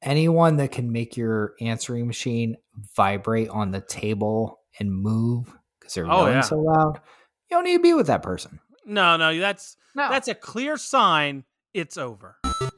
anyone that can make your answering machine vibrate on the table and move because they're yelling so loud, you don't need to be with that person. No, that's a clear sign it's over.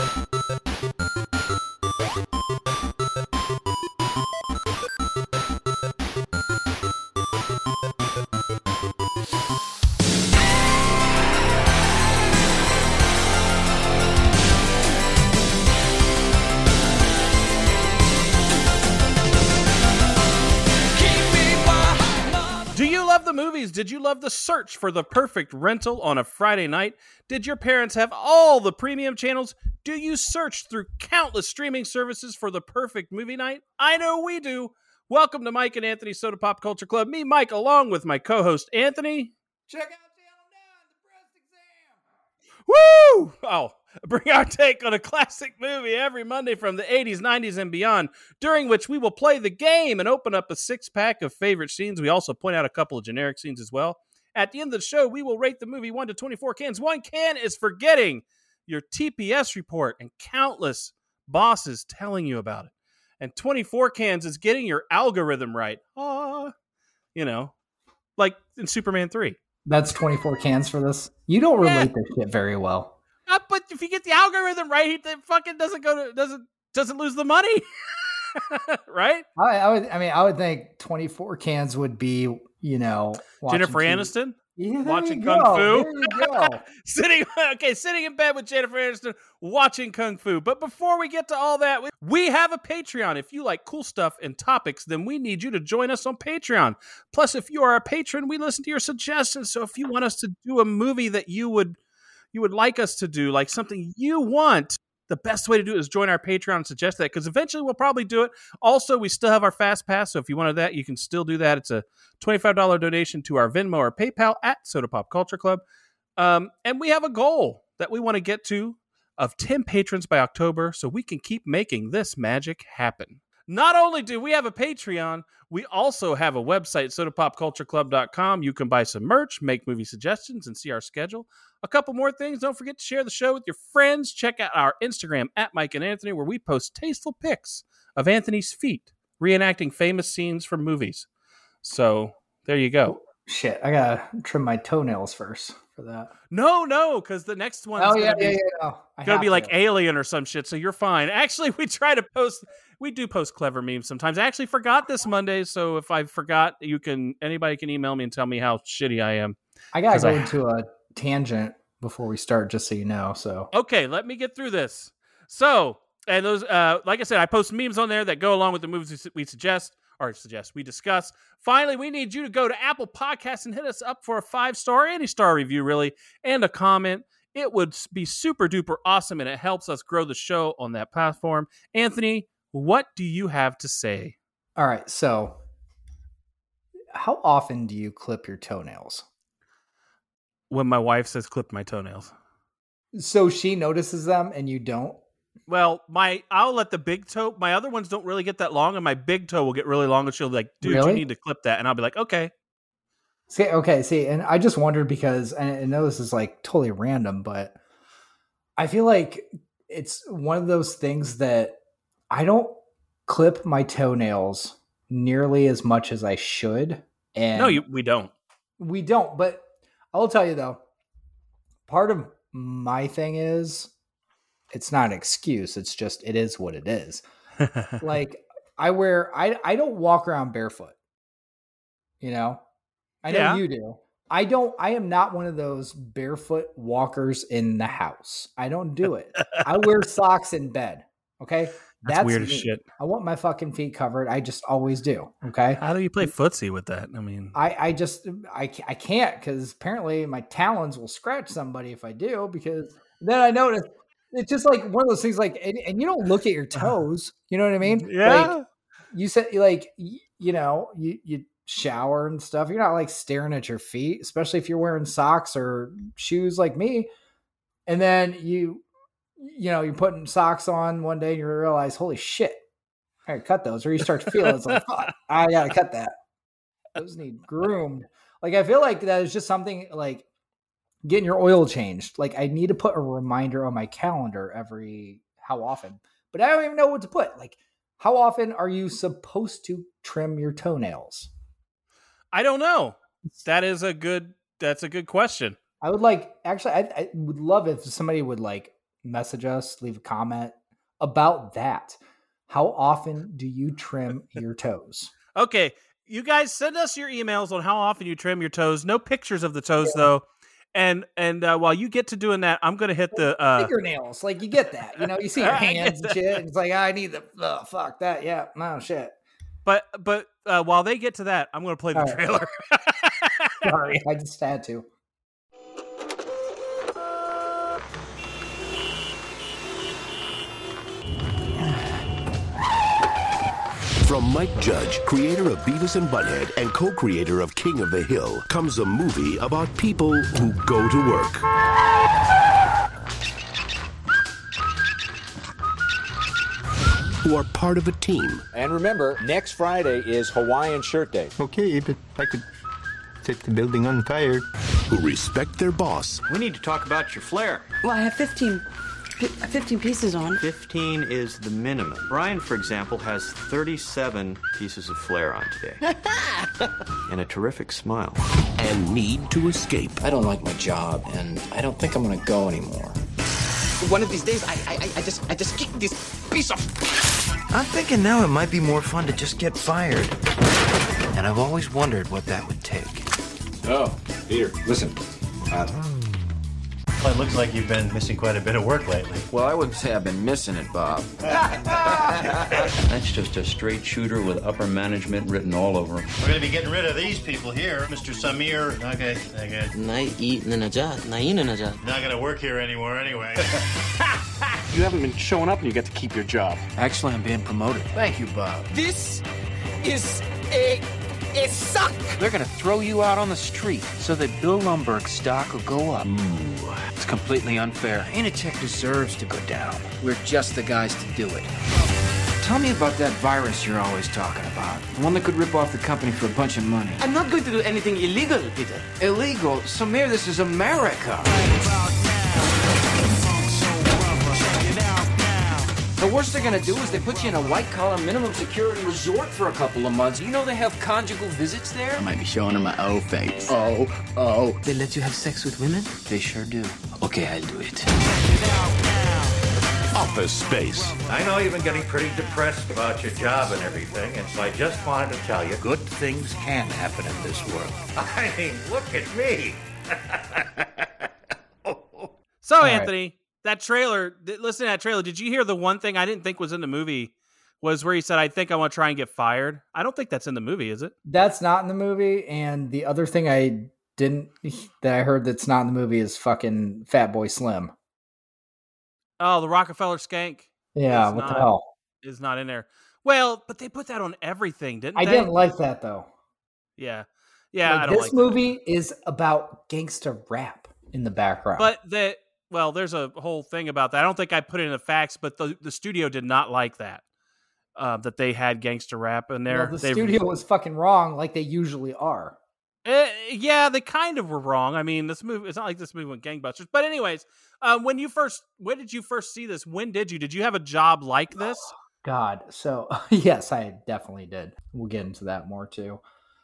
Do you love the movies? Did you love the search for the perfect rental on a Friday night? Did your parents have all the premium channels? Do you search through countless streaming services for the perfect movie night? I know we do. Welcome to Mike and Anthony's Soda Pop Culture Club. Me, Mike, along with my co-host, Anthony. Check out Channel 9, the breast exam. Woo! Oh, bring our take on a classic movie every Monday from the 80s, 90s, and beyond, during which we will play the game and open up a 6-pack of favorite scenes. We also point out a couple of generic scenes as well. At the end of the show, we will rate the movie 1 to 24 cans. 1 can is for getting your TPS report and countless bosses telling you about it. And 24 cans is getting your algorithm right. Like in Superman 3. That's 24 cans for this. You don't relate this shit very well. But if you get the algorithm right, it fucking doesn't lose the money, right? I would think 24 cans would be, Jennifer Aniston watching Kung Fu. There you go. Sitting in bed with Jennifer Aniston watching Kung Fu. But before we get to all that, we have a Patreon. If you like cool stuff and topics, then we need you to join us on Patreon. Plus, if you are a patron, we listen to your suggestions. So if you want us to do a movie that you would like us to do, like something you want, the best way to do it is join our Patreon and suggest that, because eventually we'll probably do it. Also, we still have our Fast Pass, so if you wanted that, you can still do that. It's a $25 donation to our Venmo or PayPal at Soda Pop Culture Club. And we have a goal that we want to get to of 10 patrons by October so we can keep making this magic happen. Not only do we have a Patreon, we also have a website, sodapopcultureclub.com. You can buy some merch, make movie suggestions, and see our schedule. A couple more things. Don't forget to share the show with your friends. Check out our Instagram at Mike and Anthony, where we post tasteful pics of Anthony's feet, reenacting famous scenes from movies. So there you go. Shit, I gotta trim my toenails first for that. No, because the next one's gonna be like Alien or some shit, so you're fine. Actually, we do post clever memes sometimes. I actually forgot this Monday, so if I forgot, anybody can email me and tell me how shitty I am. I gotta go into a tangent before we start, just so you know. So okay, let me get through this. So, and those, like I said, I post memes on there that go along with the movies we we discuss. Finally, we need you to go to Apple Podcasts and hit us up for a 5-star, any star review, really, and a comment. It would be super duper awesome, and it helps us grow the show on that platform. Anthony, what do you have to say? All right, so how often do you clip your toenails? When my wife says clip my toenails. So she notices them and you don't? Well, I'll let the big toe, my other ones don't really get that long, and my big toe will get really long, and she'll be like, dude, You need to clip that. And I'll be like, okay. See, and I just wondered because, and I know this is like totally random, but I feel like it's one of those things that I don't clip my toenails nearly as much as I should. And no, we don't. We don't, but I'll tell you though, part of my thing is, it's not an excuse. It's just, it is what it is. Like I don't walk around barefoot, I know you do. I am not one of those barefoot walkers in the house. I don't do it. I wear socks in bed. Okay. That's weird as shit. I want my fucking feet covered. I just always do. Okay. How do you play footsie with that? I mean, I can't, because apparently my talons will scratch somebody if I do, because then I notice it's just like one of those things, like, and you don't look at your toes. You know what I mean? Yeah. Like you said, like, you shower and stuff. You're not like staring at your feet, especially if you're wearing socks or shoes like me. And then you're putting socks on one day and you realize, holy shit, I gotta cut those. Or you start to feel it's like, fuck, I gotta cut that. Those need groomed. Like, I feel like that is just something like getting your oil changed. Like, I need to put a reminder on my calendar how often. but I don't even know what to put. Like, how often are you supposed to trim your toenails? I don't know. That's a good question. I would I would love if somebody would like message us, leave a comment about that. How often do you trim your toes? Okay, you guys send us your emails on how often you trim your toes. No pictures of the toes though. And while you get to doing that, I'm gonna hit the fingernails. Like you get that, you see your hands and shit. And it's like I need the fuck that. Yeah, no shit. But while they get to that, I'm gonna play the trailer. Sorry, I just had to. From Mike Judge, creator of Beavis and Butthead and co-creator of King of the Hill, comes a movie about people who go to work. Who are part of a team. And remember, next Friday is Hawaiian Shirt Day. Okay, but I could set the building on fire. Who respect their boss. We need to talk about your flair. Well, I have 15 pieces on. 15 is the minimum. Brian, for example, has 37 pieces of flair on today. And a terrific smile. And need to escape. I don't like my job, and I don't think I'm gonna go anymore. One of these days, I just kick this piece of... I'm thinking now it might be more fun to just get fired. And I've always wondered what that would take. Oh, Peter, listen. Well, it looks like you've been missing quite a bit of work lately. Well, I wouldn't say I've been missing it, Bob. That's just a straight shooter with upper management written all over him. We're going to be getting rid of these people here. Mr. Samir. Okay. Not going to work here anymore anyway. You haven't been showing up and you get to keep your job. Actually, I'm being promoted. Thank you, Bob. This is a suck. They're gonna throw you out on the street so that Bill Lumberg's stock will go up. Ooh, it's completely unfair. Initech deserves to go down. We're just the guys to do it. Tell me about that virus you're always talking about. The one that could rip off the company for a bunch of money. I'm not going to do anything illegal, Peter. Illegal? Samir, this is America. The worst they're gonna do is they put you in a white-collar minimum security resort for a couple of months. You know they have conjugal visits there? I might be showing them my old face. Oh. They let you have sex with women? They sure do. Okay, I'll do it. Office Space. I know you've been getting pretty depressed about your job and everything, and so I just wanted to tell you, good things can happen in this world. I mean, look at me. So, Anthony, that trailer, listen to that trailer. Did you hear the one thing I didn't think was in the movie was where he said, I think I want to try and get fired? I don't think that's in the movie, is it? That's not in the movie. And the other thing I heard that's not in the movie is fucking Fatboy Slim. Oh, the Rockefeller skank. Yeah, what the hell? Is not in there. Well, but they put that on everything, didn't they? I didn't like that, though. Yeah. Like, I don't like this movie is about gangster rap in the background. But there's a whole thing about that. I don't think I put it in the facts, but the studio did not like that. That they had gangster rap in there. Well, the studio was fucking wrong, like they usually are. Yeah, they kind of were wrong. I mean, this movie, it's not like this movie went gangbusters. But anyways, when did you first see this? When did you have a job like this? God. So yes, I definitely did. We'll get into that more too.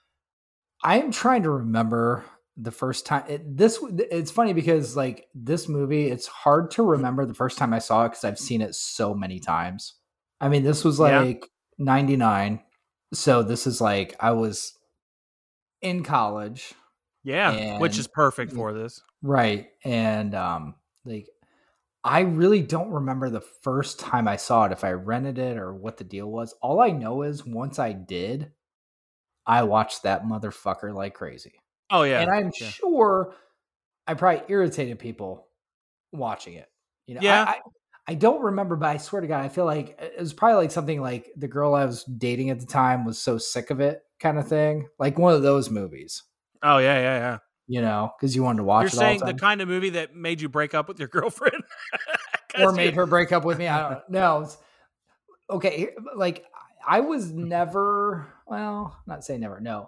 I'm trying to remember the first time it's funny because like this movie, it's hard to remember the first time I saw it because I've seen it so many times. I mean, this was like 99. So this is like, I was in college. Yeah. Which is perfect for this. Right. And like, I really don't remember the first time I saw it, if I rented it or what the deal was. All I know is once I did, I watched that motherfucker like crazy. Oh, yeah. And I'm sure I probably irritated people watching it. You know, yeah. I don't remember, but I swear to God, I feel like it was probably like something like the girl I was dating at the time was so sick of it kind of thing. Like one of those movies. Oh, yeah. You know, because you wanted to watch it all the time. You're saying the kind of movie that made you break up with your girlfriend? Or made her break up with me? I don't know. Okay, like I was never, well, not say never, no.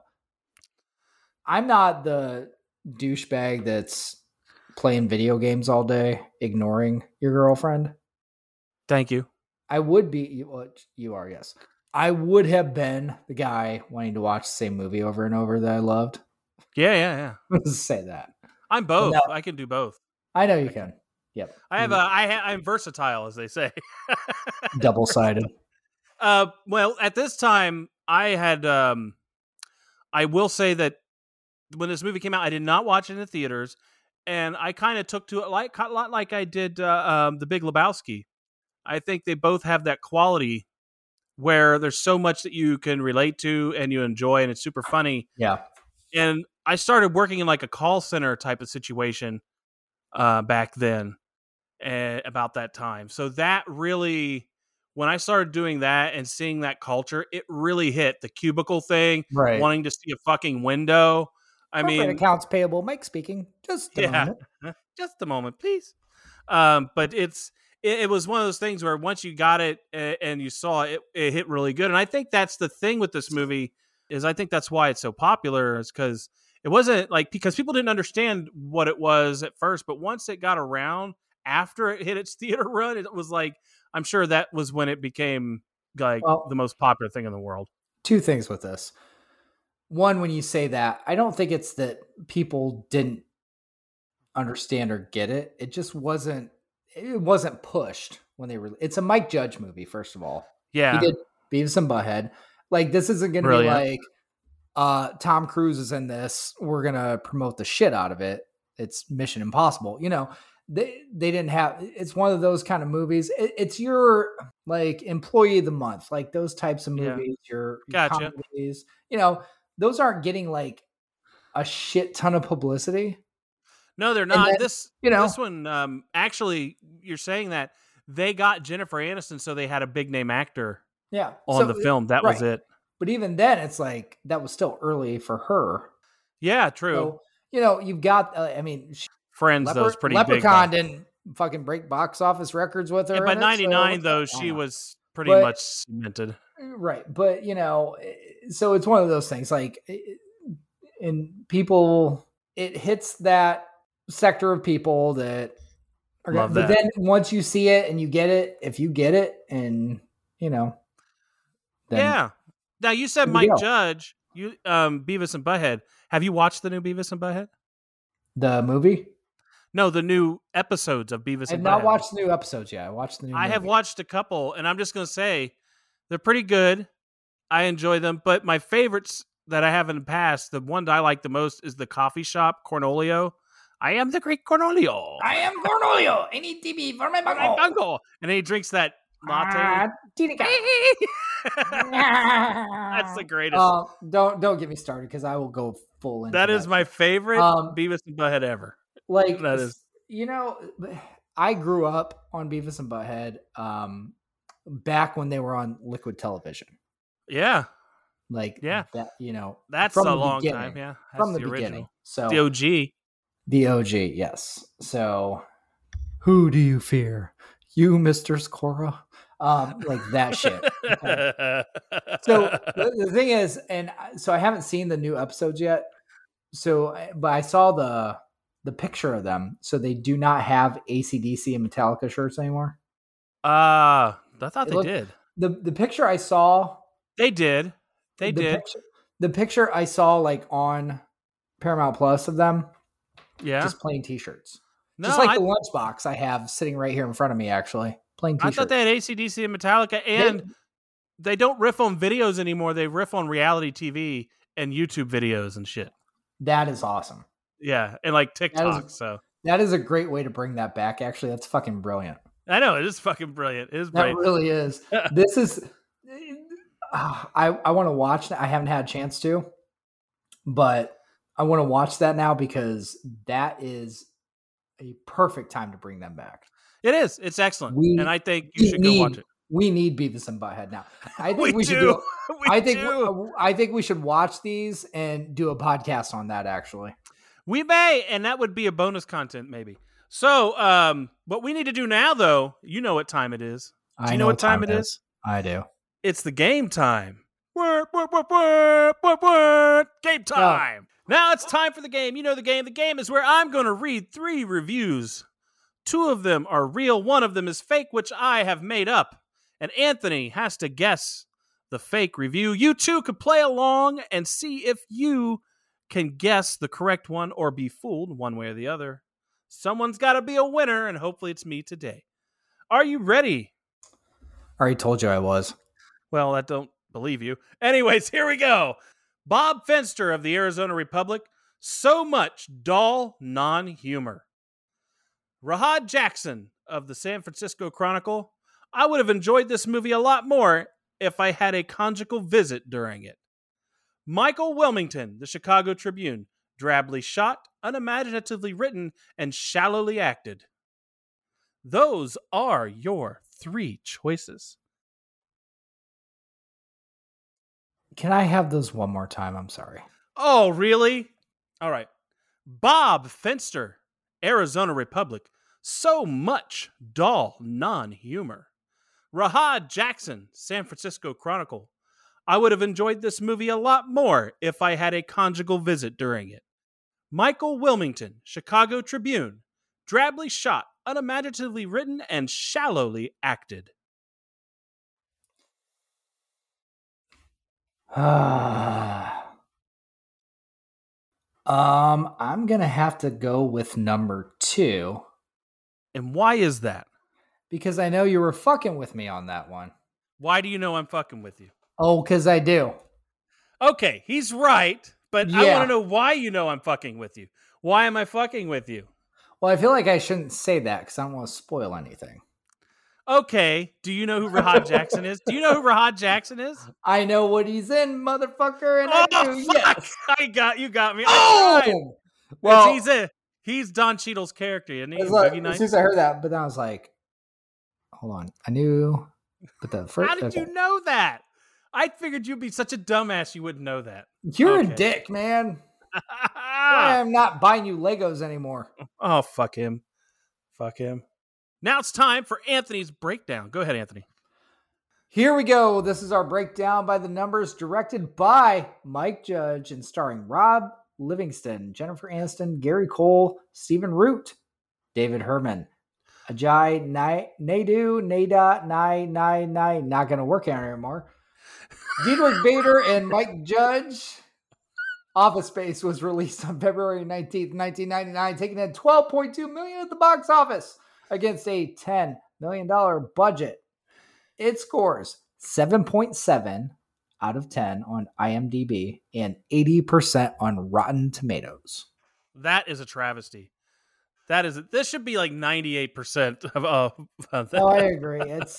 I'm not the douchebag that's playing video games all day, ignoring your girlfriend. Thank you. I would be. Well, you are, yes. I would have been the guy wanting to watch the same movie over and over that I loved. Yeah. Let's say that. I'm both. No. I can do both. I know you can. Yep. I'm versatile, as they say. Double-sided. Well, at this time, I had. I will say that when this movie came out, I did not watch it in the theaters, and I kind of took to it a lot like I did The Big Lebowski. I think they both have that quality where there's so much that you can relate to and you enjoy, and it's super funny. Yeah. And I started working in like a call center type of situation back then, about that time. So that really, when I started doing that and seeing that culture, it really hit the cubicle thing, Right. wanting to see a fucking window. I mean, accounts payable. Mike speaking. Just a moment. Just a moment, please. But it was one of those things where once you got it and you saw it, it hit really good. And I think that's the thing with this movie is I think that's why it's so popular, is because it wasn't like, because people didn't understand what it was at first, but once it got around after it hit its theater run, it was like, I'm sure that was when it became like the most popular thing in the world. Two things with this. One, when you say that, I don't think it's that people didn't understand or get it. It just wasn't pushed when they were. It's a Mike Judge movie, first of all. Yeah. He did Beavis and Butthead. Like, this isn't going to be like, Tom Cruise is in this, we're going to promote the shit out of it. It's Mission Impossible. You know, they didn't have, it's one of those kind of movies. It's your like employee of the month, like those types of movies, your comedies, you know, those aren't getting like a shit ton of publicity. No, they're not. Then, this one, actually, you're saying that they got Jennifer Aniston, so they had a big name actor on the film. That was it. But even then, it's like, that was still early for her. Yeah, true. So, you know, you've got, Friends, though, is pretty Leprechaun big. didn't fucking break box office records with her. Yeah, by 99, she was pretty much cemented. Right. But, you know, so it's one of those things like, and people, it hits that sector of people that are Love but that. then once you see it and you get it, if you get it and, you know. Then yeah. Now, you said Mike Judge, you Beavis and Butthead. Have you watched the new Beavis and Butthead? The movie? No, the new episodes of Beavis and Butthead. I've not watched the new episodes yet. I watched the new movie. I have watched a couple, and I'm just going to say they're pretty good. I enjoy them, but my favorites that I have in the past, the one that I like the most is the coffee shop, Cornolio. I am the great Cornolio. I am Cornolio. I need TV for my bungle. And then he drinks that latte. That's the greatest. Don't get me started because I will go full into that. Is my favorite Beavis and Butthead ever. Like, that is, you know, I grew up on Beavis and Butthead back when they were on Liquid Television. Yeah. Like, that, you know, that's a long time. Yeah. That's from the original. beginning. So the OG. Yes. So who do you fear? You, Mr. Skora? Like that shit. Okay. So the thing is, and so I haven't seen the new episodes yet. So, but I saw the picture of them. So they do not have AC/DC and Metallica shirts anymore. I thought they did. The picture I saw. They did. The picture I saw like on Paramount Plus of them. Yeah. Just plain t-shirts. No, just like the lunchbox I have sitting right here in front of me, actually. Plain t-shirts. I thought they had AC/DC and Metallica, and they don't riff on videos anymore. They riff on reality TV and YouTube videos and shit. That is awesome. Yeah, and like TikTok. That is a great way to bring that back. Actually, that's fucking brilliant. I know, it is fucking brilliant. It is that really is. This is. I want to watch that. I haven't had a chance to, but I want to watch that now because that is a perfect time to bring them back. It is. It's excellent, and I think you should go watch it. We need Beavis and Butthead now. I think we should do. I think we should watch these and do a podcast on that. Actually, we may, and that would be a bonus content maybe. So, what we need to do now, though, you know what time it is. Do you know what time it is? I do. It's the game time. Game time. Now it's time for the game. You know the game. The game is where I'm going to read 3 reviews. 2 of them are real. 1 of them is fake, which I have made up. and Anthony has to guess the fake review. You too could play along and see if you can guess the correct one or be fooled one way or the other. Someone's got to be a winner, and hopefully it's me today. Are you ready? I already told you I was. Well, I don't believe you. Anyways, here we go. Bob Fenster of the Arizona Republic. So much dull non-humor. Rahad Jackson of the San Francisco Chronicle. I would have enjoyed this movie a lot more if I had a conjugal visit during it. Michael Wilmington, the Chicago Tribune. Drably shot, unimaginatively written, and shallowly acted. Those are your 3 choices. Can I have those one more time? I'm sorry. Oh, really? All right. Bob Fenster, Arizona Republic. So much dull non-humor. Rahad Jackson, San Francisco Chronicle. I would have enjoyed this movie a lot more if I had a conjugal visit during it. Michael Wilmington, Chicago Tribune. Drably shot, unimaginatively written, and shallowly acted. I'm gonna have to go with number 2. And why is that? Because I know you were fucking with me on that one. Why do you know I'm fucking with you? Oh, because I do. Okay, he's right, but I want to know why you know I'm fucking with you. Why am I fucking with you? Well, I feel like I shouldn't say that because I don't want to spoil anything. Okay, do you know who Rahad Jackson is? Do you know who Rahad Jackson is? I know what he's in, motherfucker, and I do. Fuck! Yes. You got me. Oh! Well, he's Don Cheadle's character, isn't he? As soon as I heard that, but then I was like, hold on. I knew, but the first. How did you know that? I figured you'd be such a dumbass you wouldn't know that. You're a dick, man. I am not buying you Legos anymore. Oh, fuck him. Fuck him. Now it's time for Anthony's breakdown. Go ahead, Anthony. Here we go. This is our breakdown by the numbers, directed by Mike Judge and starring Rob Livingston, Jennifer Aniston, Gary Cole, Stephen Root, David Herman, Ajay Naidu, not going to work out anymore, Diedrich Bader, and Mike Judge. Office Space was released on February 19th, 1999, taking in $12.2 million at the box office against a $10 million budget. It scores 7.7 out of 10 on IMDb and 80% on Rotten Tomatoes. That is a travesty. This should be like 98% of that. Oh, I agree.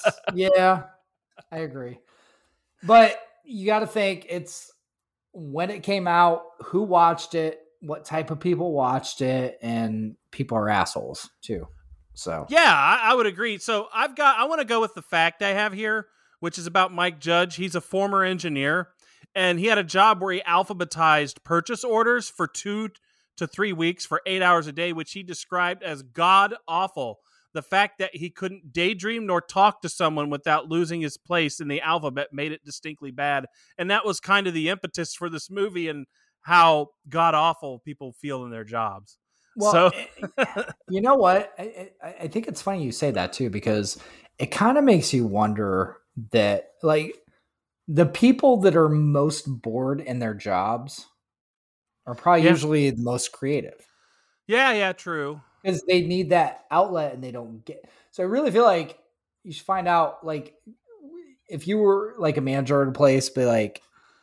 I agree. But you got to think it's when it came out, who watched it, what type of people watched it, and people are assholes too. So yeah, I would agree. So I want to go with the fact I have here, which is about Mike Judge. He's a former engineer, and he had a job where he alphabetized purchase orders for 2 to 3 weeks for 8 hours a day, which he described as god awful. The fact that he couldn't daydream nor talk to someone without losing his place in the alphabet made it distinctly bad. And that was kind of the impetus for this movie and how god awful people feel in their jobs. Well, so you know what? I think it's funny you say that too, because it kind of makes you wonder that like the people that are most bored in their jobs are probably usually the most creative. Yeah, true. Because they need that outlet and they don't get. So I really feel like you should find out, like, if you were like a manager at a place, be like,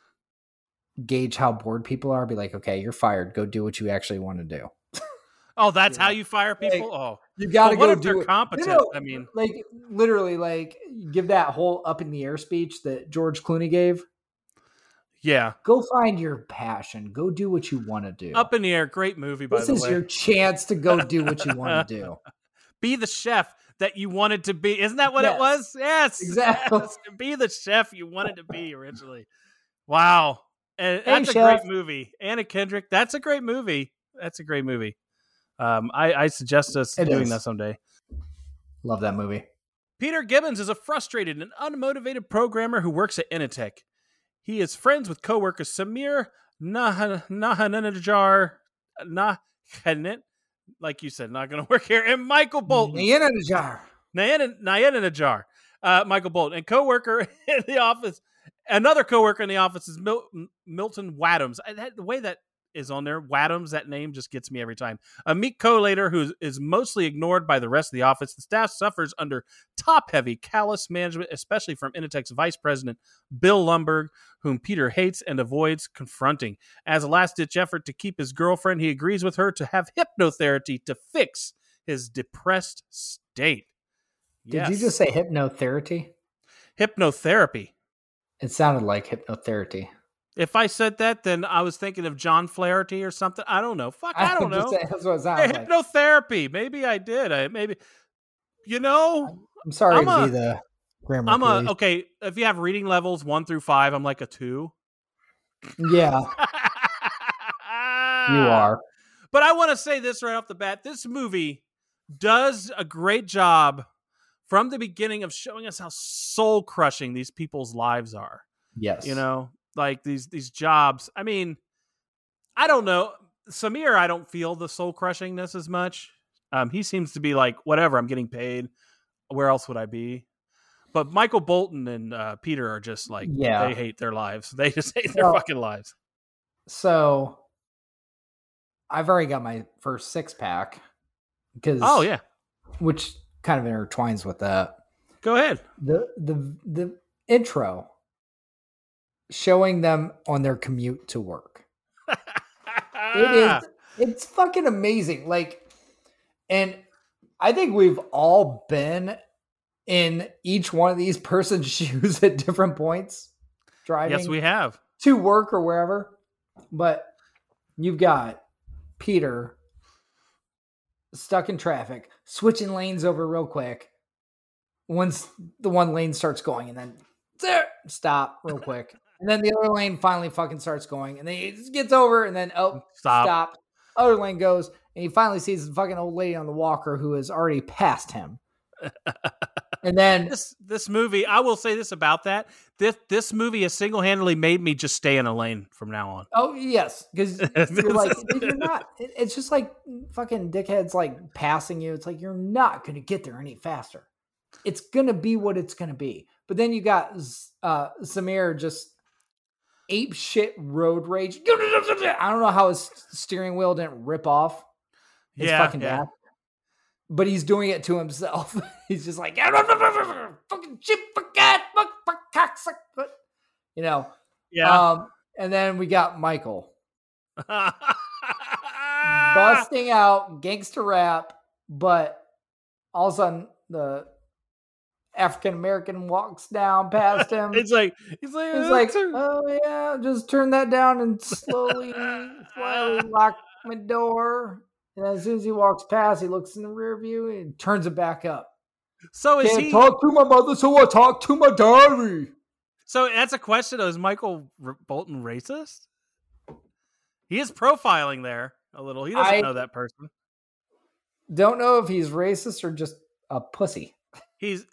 gauge how bored people are. Be like, okay, you're fired. Go do what you actually want to do. Oh, that's how you fire people? Like, you got to go do it. Competent. You know, I mean, like literally, like give that whole up in the air speech that George Clooney gave. Yeah. Go find your passion. Go do what you want to do. Up in the Air, great movie, by the way. This is your chance to go do what you want to do. Be the chef that you wanted to be. Isn't that what it was? Yes. Exactly. Yes. Be the chef you wanted to be originally. Wow. And that's a great movie. Anna Kendrick, that's a great movie. That's a great movie. I suggest us doing that someday. Love that movie. Peter Gibbons is a frustrated and unmotivated programmer who works at Initech. He is friends with coworker Samir Nahananajar, like you said, not going to work here, and Michael Bolton. Nayananajar. Michael Bolton. And coworker in the office, another coworker in the office is Milton Wadhams. The way that is on there, Wadhams, that name just gets me every time. A meek collator who is mostly ignored by the rest of the office. The staff suffers under top-heavy, callous management, especially from Initech's vice president, Bill Lumberg, whom Peter hates and avoids confronting. As a last-ditch effort to keep his girlfriend, he agrees with her to have hypnotherapy to fix his depressed state. Did you just say hypnotherapy? Hypnotherapy. It sounded like hypnotherapy. If I said that, then I was thinking of John Flaherty or something. I don't know. I don't know. That's what it sounds like. Hypnotherapy. Maybe I did. I'm sorry to be the grammar police. Okay. If you have reading levels 1 through 5, I'm like a 2. Yeah. You are. But I want to say this right off the bat. This movie does a great job from the beginning of showing us how soul crushing these people's lives are. Yes. Like these jobs. I mean, I don't know. Samir, I don't feel the soul crushingness as much. He seems to be like, whatever, I'm getting paid. Where else would I be? But Michael Bolton and Peter are just like, they hate their lives. They just hate their fucking lives. So I've already got my first 6-pack because which kind of intertwines with that. Go ahead. The intro showing them on their commute to work. It's fucking amazing. Like, and I think we've all been in each one of these person's shoes at different points driving. Yes, we have. To work or wherever. But you've got Peter stuck in traffic, switching lanes over real quick. Once the one lane starts going and then stop real quick. And then the other lane finally fucking starts going. And then he just gets over and then, stop. Other lane goes. And he finally sees the fucking old lady on the walker who has already passed him. And then this movie, I will say this about that. This movie has single-handedly made me just stay in a lane from now on. Oh, yes. Because you're like, you're not. It's just like fucking dickheads like passing you. It's like, you're not going to get there any faster. It's going to be what it's going to be. But then you got Samir just ape shit road rage. I don't know how his steering wheel didn't rip off his fucking back. But he's doing it to himself. He's just like, fucking shit, forget, cocksucker. And then we got Michael busting out gangster rap, but all of a sudden the African American walks down past him. He's like, oh yeah, just turn that down and slowly lock my door. And as soon as he walks past, he looks in the rear view and turns it back up. So is Can't talk to my mother, so I talk to my daddy. So that's a question. Is Michael Bolton racist? He is profiling there a little. He doesn't know that person. Don't know if he's racist or just a pussy. He's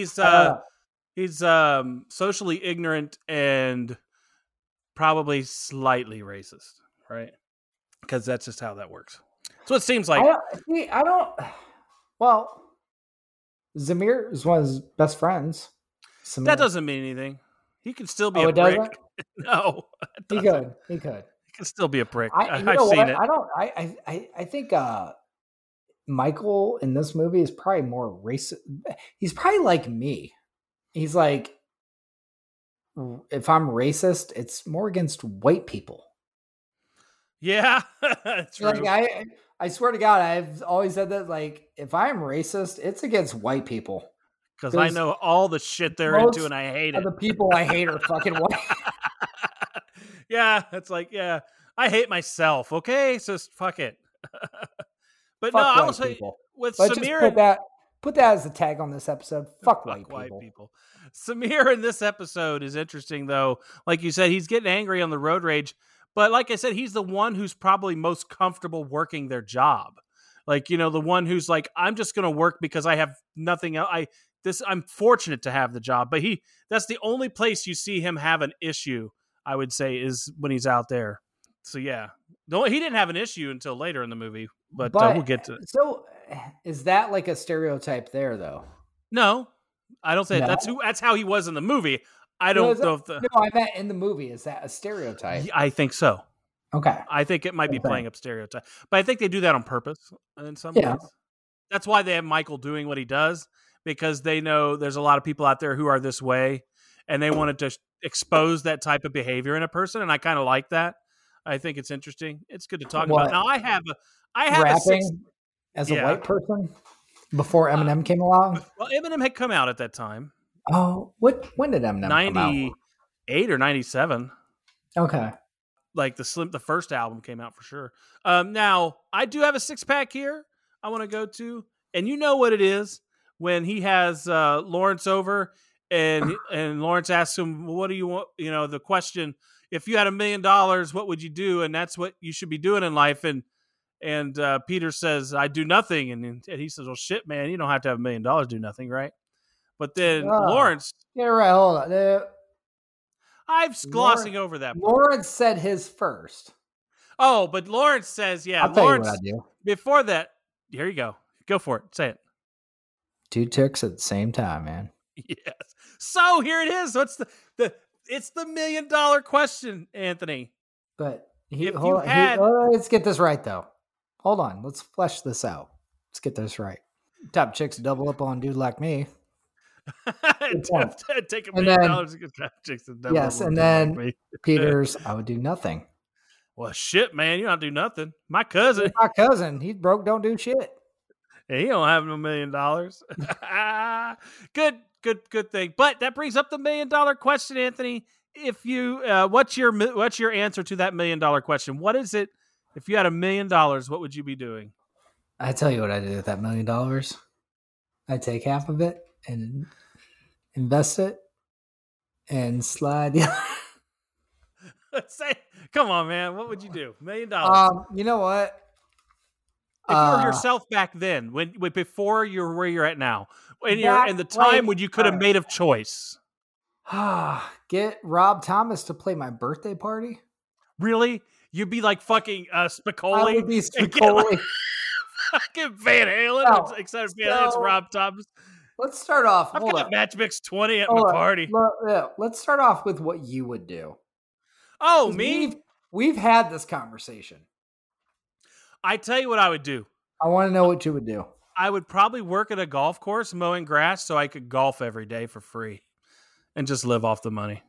socially ignorant and probably slightly racist, right? Because that's just how that works. So it seems like. Well, Zamir is one of his best friends. Samir. That doesn't mean anything. He could still be a it prick. Doesn't? No, he could. He could. He could still be a prick. I've seen it. I think Michael in this movie is probably more racist. He's probably like me. He's like, if I'm racist, it's more against white people. Yeah, that's true. Like I swear to God, I've always said that. Like, if I'm racist, it's against white people. Because I know all the shit they're into, and I hate it. The people I hate are fucking white. Yeah, it's like, I hate myself. Okay, so fuck it. But fuck I will say with Samir, put that as the tag on this episode. Fuck white people. Samir in this episode is interesting, though. Like you said, he's getting angry on the road rage. But like I said, he's the one who's probably most comfortable working their job. Like, the one who's like, I'm just going to work because I have nothing else. I'm fortunate to have the job. But that's the only place you see him have an issue, I would say, is when he's out there. So, yeah. He didn't have an issue until later in the movie, but we'll get to it. So is that like a stereotype there, though? No, I don't say No? that's how he was in the movie. I don't know if No, I meant in the movie. Is that a stereotype? I think so. Okay. I think it might be playing up stereotype, but I think they do that on purpose in some Yeah. ways. That's why they have Michael doing what he does, because they know there's a lot of people out there who are this way, and they wanted to expose that type of behavior in a person, and I kind of like that. I think it's interesting. It's good to talk about. Now I have rapping as a white person before Eminem came along. Well, Eminem had come out at that time. Oh, when did Eminem come out? 98 or 97. Okay. Like the first album came out for sure. Now I do have a 6-pack here I want to go to, and you know what it is when he has Lawrence over, and Lawrence asks him, well, "What do you want?" You know, the question: if you had $1 million, what would you do? And that's what you should be doing in life. And Peter says, "I do nothing," and he says, "Well, shit, man, you don't have to have $1 million to do nothing, right?" But then Lawrence, yeah, right. Hold on. I'm glossing over that part. Lawrence said his first. Oh, but Lawrence says, yeah. I'll tell Lawrence, you what I do. Before that, here you go. Go for it. Say it. 2 chicks at the same time, man. Yes. So here it is. What's it's the $1 million question, Anthony. But let's get this right though. Hold on. Let's flesh this out. Let's get this right. Top chicks double up on a dude like me. Take $1 million to get top chicks to double yes, up on and a dude then like me. Peter's, I would do nothing. Well, shit, man, you don't do nothing. My cousin, he's broke, don't do shit. Yeah, he don't have no $1 million. Good thing. But that brings up the $1 million question, Anthony. If you, what's your answer to that $1 million question? What is it? If you had $1 million, what would you be doing? I tell you what I did with that $1 million. I take half of it and invest it and slide. Come on, man. What would you do? $1 million. You know what? If you were yourself back then, when before you're where you're at now, in the time when you could have made a choice. Get Rob Thomas to play my birthday party. Really? You'd be like fucking Spicoli. I would be Spicoli. Fucking Van Halen, except Van Halen's Rob Thomas. Let's start off. I've got Match Mix 20 at my party. Let's start off with what you would do. Oh, me? We've had this conversation. I tell you what I would do. I want to know what you would do. I would probably work at a golf course mowing grass so I could golf every day for free and just live off the money.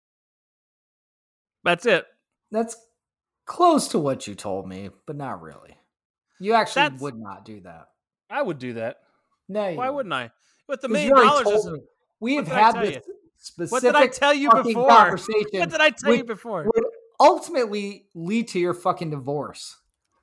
That's it. That's close to what you told me, but not really. You actually would not do that. I would do that. No, why wouldn't I? With the $1 million, we've had this specific. What did I tell you before? Conversation. What did I tell you before? Would ultimately lead to your fucking divorce.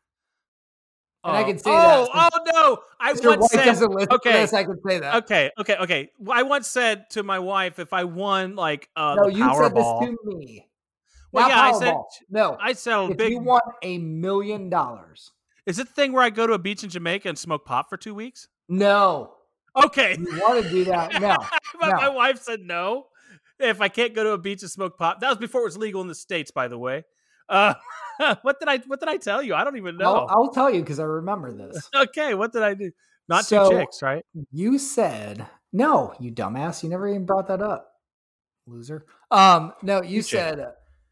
And I can say that. Oh no! I once said. Okay, I can say that. Okay. I once said to my wife, if I won like no, you said this to me. Well, yeah, I said no. I said if you want $1 million. Is it the thing where I go to a beach in Jamaica and smoke pot for 2 weeks? No. Okay. You want to do that? No. My wife said no. If I can't go to a beach and smoke pot, that was before it was legal in the States, by the way. What did I tell you? I don't even know. I'll tell you because I remember this. Okay, what did I do? Not 2 chicks, right? You said no, you dumbass. You never even brought that up, loser. No, you said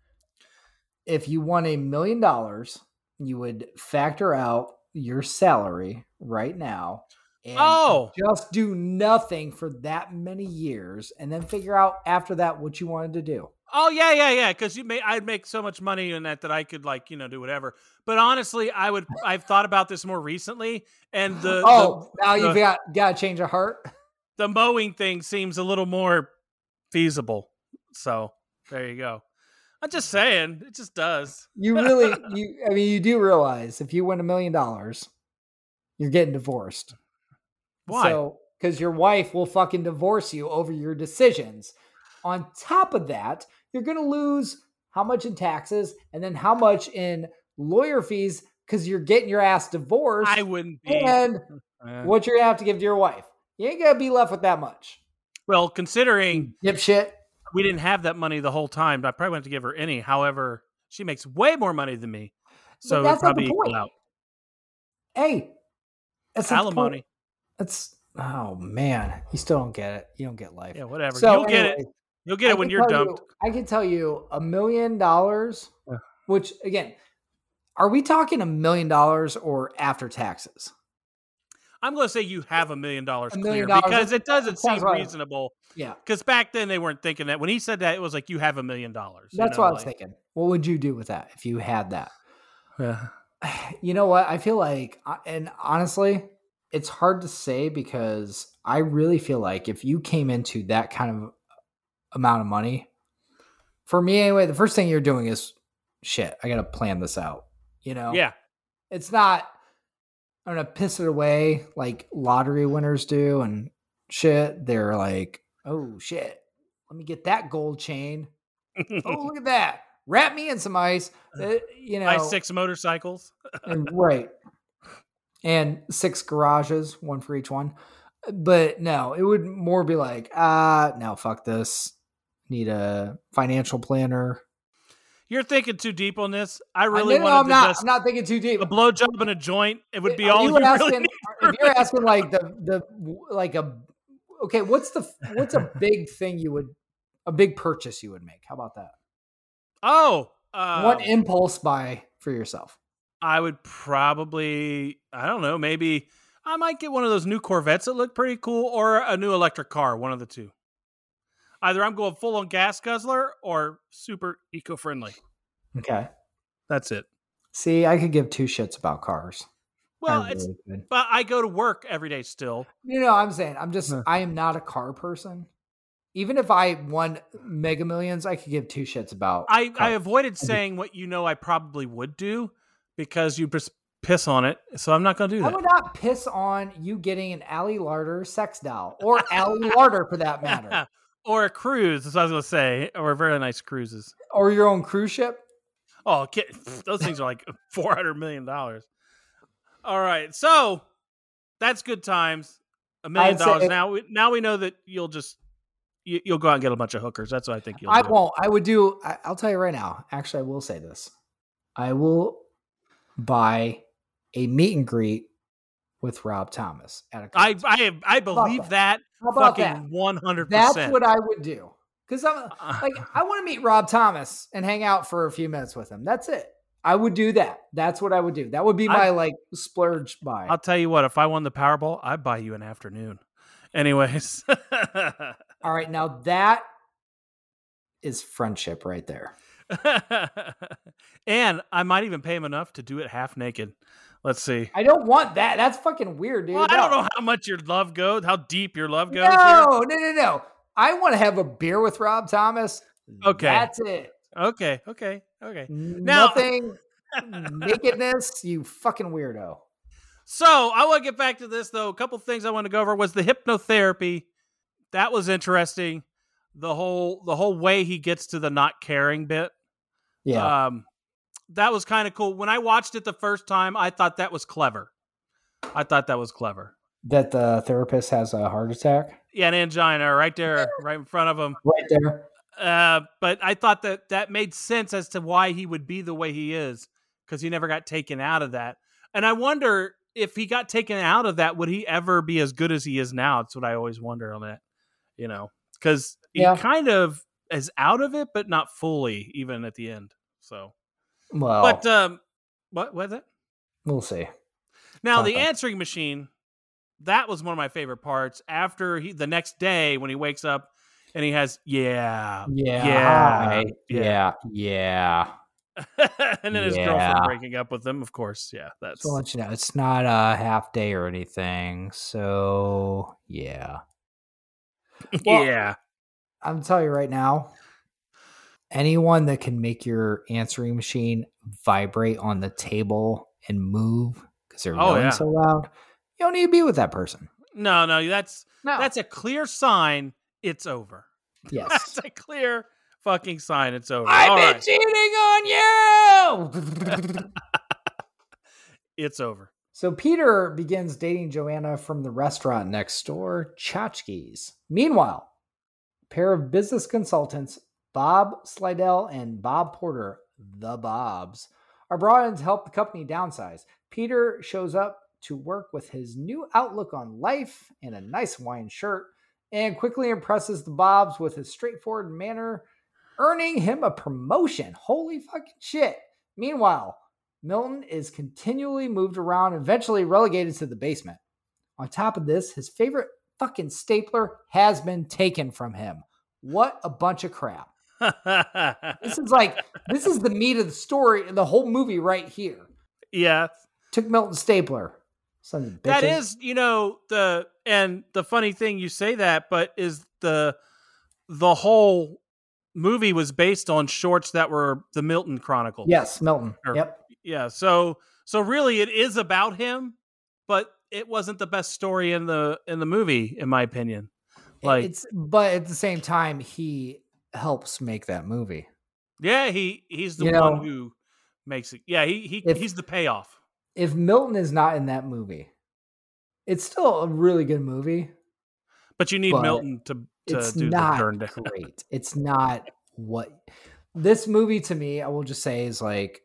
if you won $1 million, you would factor out your salary right now and just do nothing for that many years, and then figure out after that what you wanted to do. Oh yeah. Because I'd make so much money in that I could do whatever. But honestly, I've thought about this more recently, and now you've got to change a heart. The mowing thing seems a little more feasible. So there you go. I'm just saying, it just does. You do realize if you win $1 million, you're getting divorced. Why? So because your wife will fucking divorce you over your decisions. On top of that, you're going to lose how much in taxes and then how much in lawyer fees because you're getting your ass divorced. I wouldn't be. And what you're going to have to give to your wife. You ain't going to be left with that much. Well, considering dipshit, we didn't have that money the whole time, I probably wouldn't have to give her any. However, she makes way more money than me. So that's probably not the point. equal out. Hey, that's alimony. That's Oh man, you still don't get it. You don't get life. Yeah, whatever. So You'll get it. anyways, You'll get it when you're dumped. I can tell you $1 million, which again, are we talking $1 million or after taxes? I'm going to say you have $1 million $1 clear million, because it doesn't sounds seem right. reasonable. Yeah. Because back then they weren't thinking that. When he said that, it was like, you have $1 million. That's what I was thinking. What would you do with that if you had that? Yeah. You know what? I feel like, and honestly, it's hard to say because I really feel like if you came into that kind of amount of money, for me anyway, the first thing you're doing is shit. I got to plan this out. You know? Yeah. It's not, I'm going to piss it away like lottery winners do and shit. They're like, oh shit, let me get that gold chain. Oh, look at that. Wrap me in some ice. You know, Buy 6 motorcycles. Right. And 6 garages, one for each one. But no, it would more be like, no, fuck this. Need a financial planner. You're thinking too deep on this. I I'm not thinking too deep. A blowjob and a joint. It would be Are all you you asking, really need. if you're asking like okay, what's a big thing a big purchase you would make? How about that? Oh, one impulse buy for yourself. I would probably, I don't know, maybe I might get one of those new Corvettes that look pretty cool or a new electric car, one of the two. Either I'm going full on gas guzzler or super eco-friendly. Okay. That's it. See, I could give 2 shits about cars. Well, but I go to work every day still. You know, I'm saying, I am not a car person. Even if I won Mega Millions, I could give 2 shits about. I avoided saying what I probably would do because you just piss on it. So I'm not going to do that. I would not piss on you getting an Allie Larder sex doll or Allie Larder for that matter. Or a cruise, as I was going to say, or very nice cruises. Or your own cruise ship. Oh, those things are like $400 million. All right. So that's good times. $1 million. Now we know that you'll go out and get a bunch of hookers. That's what I think you'll do. I won't. I'll tell you right now. Actually, I will say this. I will buy a meet and greet with Rob Thomas at a concert. I believe that. Fucking 100%. That's what I would do. Because I'm like, I want to meet Rob Thomas and hang out for a few minutes with him. That's it. I would do that. That's what I would do. That would be my splurge buy. I'll tell you what, if I won the Powerball, I'd buy you an afternoon. Anyways. All right. Now that is friendship right there. And I might even pay him enough to do it half naked. Let's see. I don't want that. That's fucking weird, dude. Well, I don't know how much your love goes, how deep your love goes. No. I want to have a beer with Rob Thomas. Okay. That's it. Okay. Nothing nakedness, you fucking weirdo. So I want to get back to this, though. A couple things I want to go over was the hypnotherapy. That was interesting. The whole way he gets to the not caring bit. Yeah. That was kind of cool. When I watched it the first time, I thought that was clever. That the therapist has a heart attack? Yeah, an angina right there, right in front of him. Right there. But I thought that made sense as to why he would be the way he is, because he never got taken out of that. And I wonder if he got taken out of that, would he ever be as good as he is now? That's what I always wonder on that, because he kind of is out of it, but not fully, even at the end. So, well, but what was it? We'll see. Now the answering machine, that was one of my favorite parts. After the next day when he wakes up and he has yeah, and then his girlfriend breaking up with him, of course. Yeah, that's. So I'll let you know, it's not a half day or anything. So yeah. Well, yeah. I'm telling you right now, anyone that can make your answering machine vibrate on the table and move because they're yelling so loud, you don't need to be with that person. No, that's a clear sign it's over. Yes. That's a clear fucking sign it's over. I've been cheating on you! It's over. So Peter begins dating Joanna from the restaurant next door, Tchotchkes. Meanwhile, a pair of business consultants, Bob Slidell and Bob Porter, the Bobs, are brought in to help the company downsize. Peter shows up to work with his new outlook on life in a nice wine shirt and quickly impresses the Bobs with his straightforward manner, earning him a promotion. Holy fucking shit. Meanwhile, Milton is continually moved around, eventually relegated to the basement. On top of this, his favorite fucking stapler has been taken from him. What a bunch of crap. This is the meat of the story in the whole movie right here. Yeah. Took Milton's stapler. Sons of bitches. That is, the funny thing you say that, but is the whole movie was based on shorts that were the Milton Chronicles. Yes, Milton. Yep. Yeah. So really it is about him, but it wasn't the best story in the movie, in my opinion. But at the same time, he helps make that movie. Yeah, he's the one who makes it. Yeah, he's the payoff. If Milton is not in that movie, it's still a really good movie. But you need Milton to do the turn down. Great. It's not what this movie to me, I will just say, is like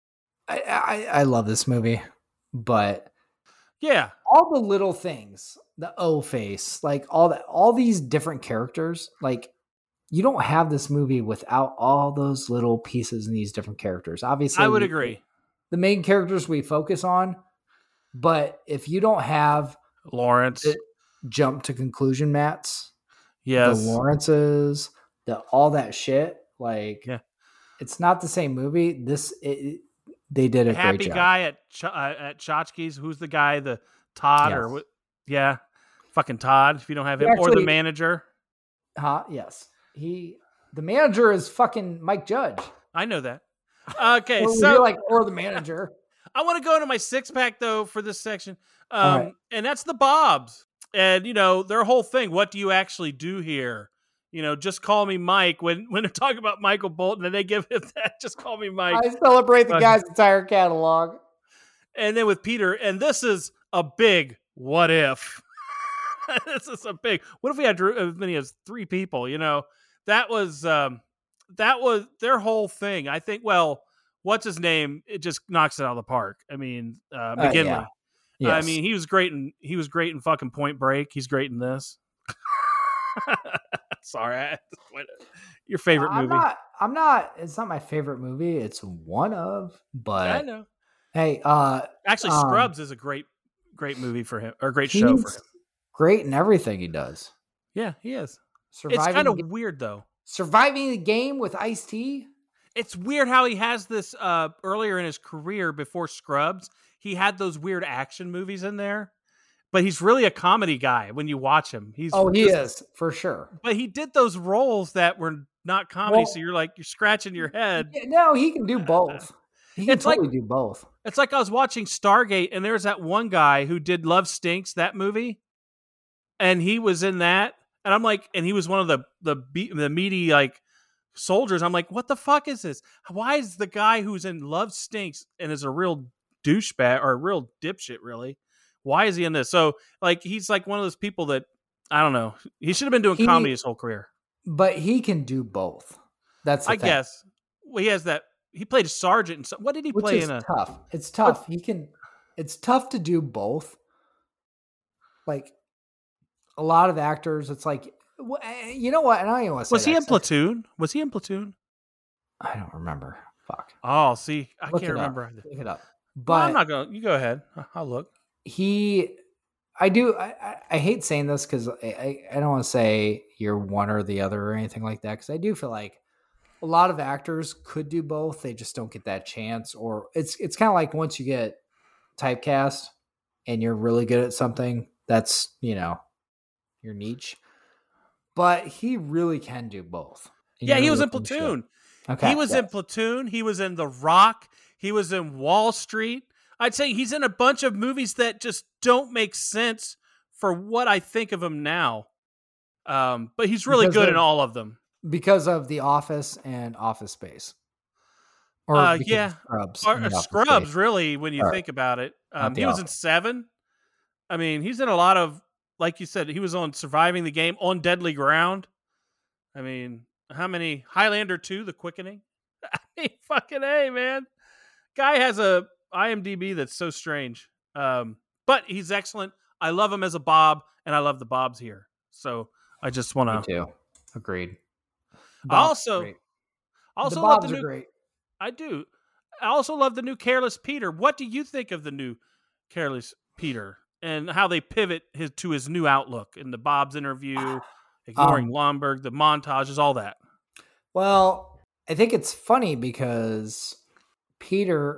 I love this movie, but yeah, all the little things, the O face, like all these different characters, like you don't have this movie without all those little pieces and these different characters. Obviously, I would agree. The main characters we focus on, but if you don't have Lawrence, jump to conclusion mats, yes, the Lawrences, all that shit, like it's not the same movie. They did a happy great job. Guy at Tchotchkes. Who's the guy? The Todd or what? Yeah, fucking Todd. If you don't have him, or the manager. Yes, the manager is fucking Mike Judge. I know that. Okay, or the manager. I want to go into my 6-pack though for this section, right. And that's the Bobs, and their whole thing. What do you actually do here? Just call me Mike. When they're talking about Michael Bolton, and they give him that, just call me Mike. I celebrate the guy's entire catalog. And then with Peter, and this is a big what if. This is a big. What if we had as many as 3 people? That was their whole thing. I think. Well, what's his name? It just knocks it out of the park. I mean, McGinley. Yeah. Yes. I mean, he was great in fucking Point Break. He's great in this. Sorry, your favorite movie? I'm not. It's not my favorite movie. It's one of, but I know. Hey, actually, Scrubs is a great movie for him, or a great show for him. Great in everything he does. Yeah, he is. It's kind of weird though. Surviving the Game with Ice-T. It's weird how he has this earlier in his career before Scrubs. He had those weird action movies in there. But he's really a comedy guy when you watch him. He is for sure. But he did those roles that were not comedy, so you're scratching your head. Yeah, no, he can do both. He can totally do both. It's like I was watching Stargate, and there's that one guy who did Love Stinks, that movie, and he was in that, and I'm like, and he was one of the meaty soldiers. I'm like, what the fuck is this? Why is the guy who's in Love Stinks and is a real douchebag or a real dipshit, really? Why is he in this? So, he's one of those people that, I don't know. He should have been doing comedy his whole career. But he can do both. That's the thing. Guess. Well, he has that. He played a sergeant. What did he play in? Tough. It's tough. It's tough to do both. Like, a lot of actors, it's like, you know what? And I don't even want to say Was he in Platoon? Was he in Platoon? I don't remember. Fuck. Oh, see. I can't remember. Look it up. But I'm not going to. You go ahead. I'll look. I hate saying this because I don't want to say you're one or the other or anything like that, because I do feel like a lot of actors could do both. They just don't get that chance, or it's kind of like once you get typecast and you're really good at something, that's your niche. But he really can do both. Yeah, he was in Platoon. Okay, he was in Platoon. He was in The Rock. He was in Wall Street. I'd say he's in a bunch of movies that just don't make sense for what I think of him now. But he's really good in all of them. Because of The Office and Office Space. Or Scrubs, really, when you think about it. He was in Seven. I mean, he's in a lot of, like you said, he was on Surviving the Game, on Deadly Ground. I mean, how many? Highlander 2, The Quickening. I mean, fucking A, man. Guy has a IMDb that's so strange. But he's excellent. I love him as a Bob, and I love the Bobs here. So I just want Me to. too. Agreed. I also great. love Bobs the are new. great. I do. I also love the new Careless Peter. What do you think of the new Careless Peter and how they pivot to his new outlook in the Bob's interview, ignoring Lomberg, the montages, all that? Well, I think it's funny because Peter,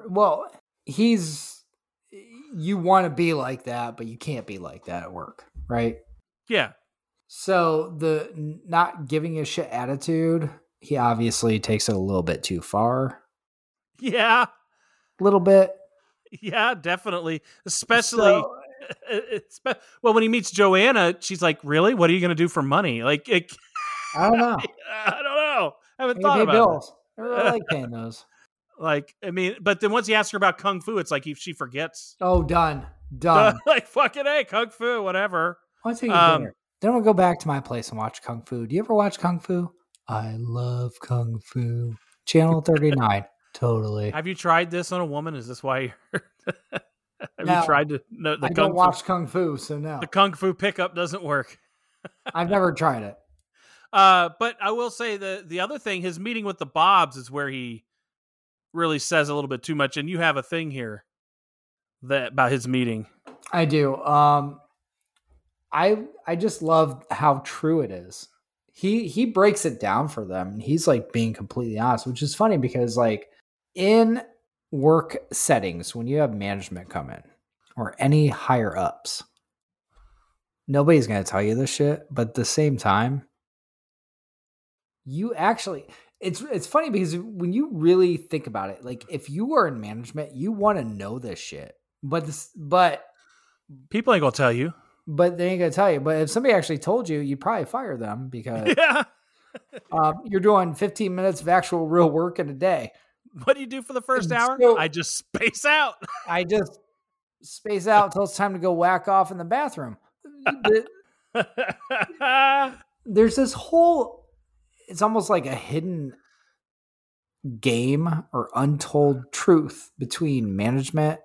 you want to be like that, but you can't be like that at work, right? Yeah. So the not giving a shit attitude, he obviously takes it a little bit too far. Yeah. A little bit. Yeah, definitely. Especially, well, when he meets Joanna, she's like, really? What are you going to do for money? Like, I don't know. I don't know. I haven't You thought pay about bills. I really like paying those. Like, I mean, but then once he asks her about Kung Fu, it's like she forgets. Oh, done. Like, fucking hey, Kung Fu, whatever. I want to take you dinner. Then we'll go back to my place and watch Kung Fu. Do you ever watch Kung Fu? I love Kung Fu. Channel 39. Totally. Have you tried this on a woman? Is this why you're... Have No, you tried to... No, I don't watch Kung Fu, so no. The Kung Fu pickup doesn't work. I've never tried it. But I will say the other thing, his meeting with the Bobs is where he really says a little bit too much, and you have a thing here about his meeting. I do. I just love how true it is. He breaks it down for them, and he's like being completely honest, which is funny because like in work settings, when you have management come in or any higher ups, nobody's going to tell you this shit, but at the same time, you actually, it's funny because when you really think about it, like if you are in management, you want to know this shit, but people ain't gonna tell you. But they ain't gonna tell you. But if somebody actually told you, you'd probably fire them because you're doing 15 minutes of actual real work in a day. What do you do for the first hour? I just space out. I just space out until it's time to go whack off in the bathroom. There's this whole, it's almost like a hidden game or untold truth between management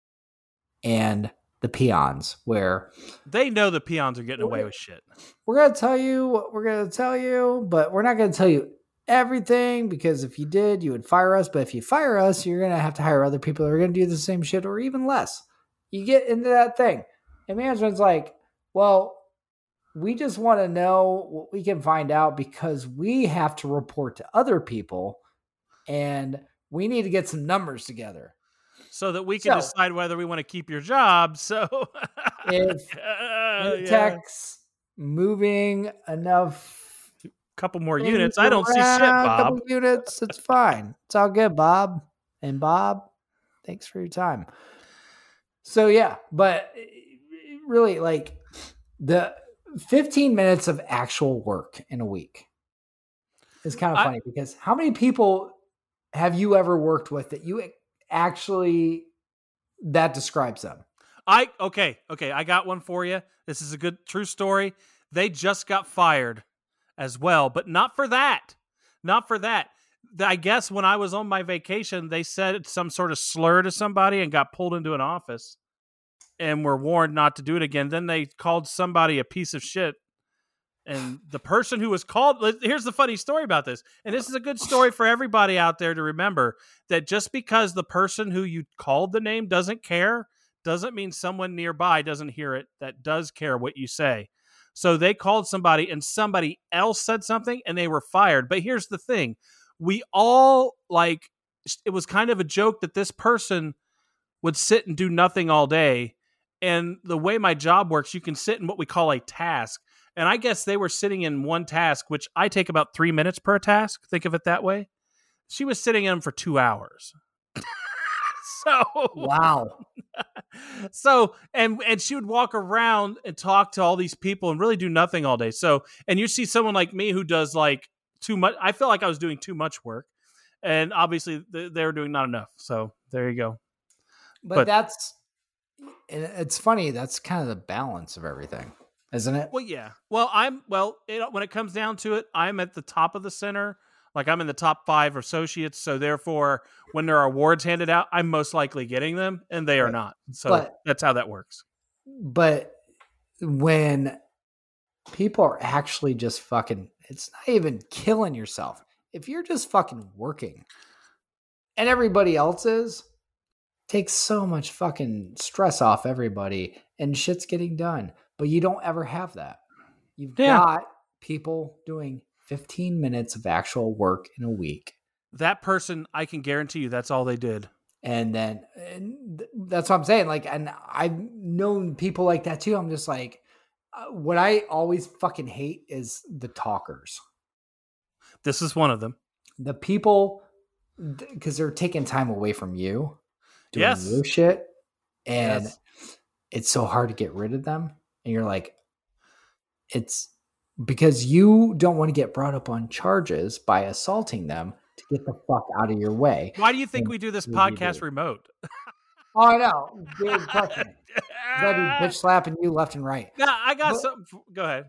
and the peons, where they know the peons are getting away with shit. We're going to tell you what we're going to tell you, but we're not going to tell you everything, because if you did, you would fire us. But if you fire us, you're going to have to hire other people that are going to do the same shit or even less. You get into that thing. And management's like, well, we just want to know what we can find out because we have to report to other people and we need to get some numbers together. So that we can decide whether we want to keep your job. So if the tech's moving enough, a couple more units, I don't see shit, Bob. A couple units, it's fine. It's all good, Bob. And Bob, thanks for your time. So yeah, but really like the 15 minutes of actual work in a week is kind of funny because how many people have you ever worked with that you actually that describes them? Okay, I got one for you. This is a good true story. They just got fired as well, but not for that. I guess when I was on my vacation, they said some sort of slur to somebody and got pulled into an office and were warned not to do it again. Then they called somebody a piece of shit. And the person who was called, here's the funny story about this. And this is a good story for everybody out there to remember that just because the person who you called the name doesn't care, doesn't mean someone nearby doesn't hear it that does care what you say. So they called somebody and somebody else said something and they were fired. But here's the thing. We all it was kind of a joke that this person would sit and do nothing all day. And the way my job works, you can sit in what we call a task. And I guess they were sitting in one task, which I take about 3 minutes per task. Think of it that way. She was sitting in them for 2 hours. So wow. So and she would walk around and talk to all these people and really do nothing all day. So and you see someone like me who does like too much. I felt like I was doing too much work, and obviously they were doing not enough. So there you go. But it's funny. That's kind of the balance of everything, isn't it? Well, yeah. Well, when it comes down to it, I'm at the top of the center. Like I'm in the top 5 associates. So therefore, when there are awards handed out, I'm most likely getting them and they are not. So that's how that works. but when people are actually just fucking, it's not even killing yourself. If you're just fucking working and everybody else is, takes so much fucking stress off everybody and shit's getting done. But you don't ever have that. You've got people doing 15 minutes of actual work in a week. That person, I can guarantee you that's all they did. And then that's what I'm saying. Like, and I've known people like that too. I'm just like, what I always fucking hate is the talkers. This is one of them. The people, because they're taking time away from you, doing your shit. And it's so hard to get rid of them. And you're like, it's because you don't want to get brought up on charges by assaulting them to get the fuck out of your way. Why do you think we do this podcast remote? Oh, I know. Good question. I'd be bitch slapping you left and right. Yeah, I got something. Go ahead.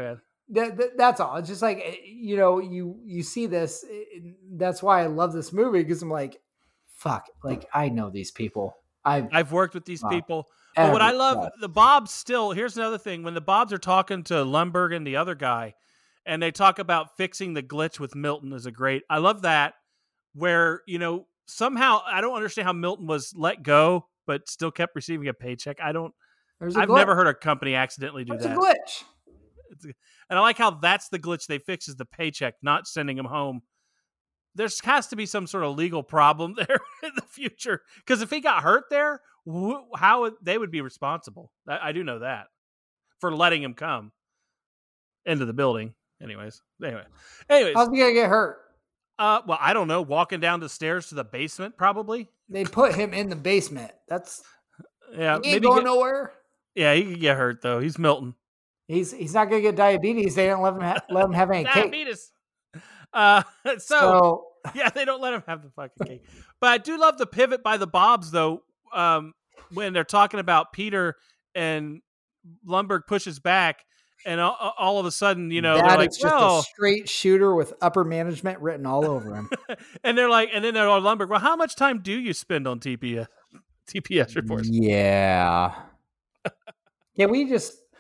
That's all. It's just like, you know, you see this. That's why I love this movie, because I'm like, fuck, like I know these people. I've worked with these people. But what I love, the Bobs still, here's another thing. When the Bobs are talking to Lumbergh and the other guy, and they talk about fixing the glitch with Milton is I love that, where, you know, somehow I don't understand how Milton was let go, but still kept receiving a paycheck. I've never heard a company accidentally do that. It's a glitch. And I like how that's the glitch they fix, is the paycheck, not sending him home. There has to be some sort of legal problem there in the future. Because if he got hurt there, how they would be responsible. I do know that, for letting him come into the building. Anyways. How's he gonna get hurt? Well, I don't know. Walking down the stairs to the basement, probably. They put him in the basement. That's he ain't going nowhere. Yeah, he could get hurt though. He's Milton. He's not gonna get diabetes. They don't let him have any diabetes. Cake. So yeah, they don't let him have the fucking cake. But I do love the pivot by the Bobs though. When they're talking about Peter and Lumbergh pushes back, and all of a sudden, you know, they're like, it's just a straight shooter with upper management written all over him. And they're like, and then they're all Lumbergh, well, how much time do you spend on TPS reports? Yeah. Yeah,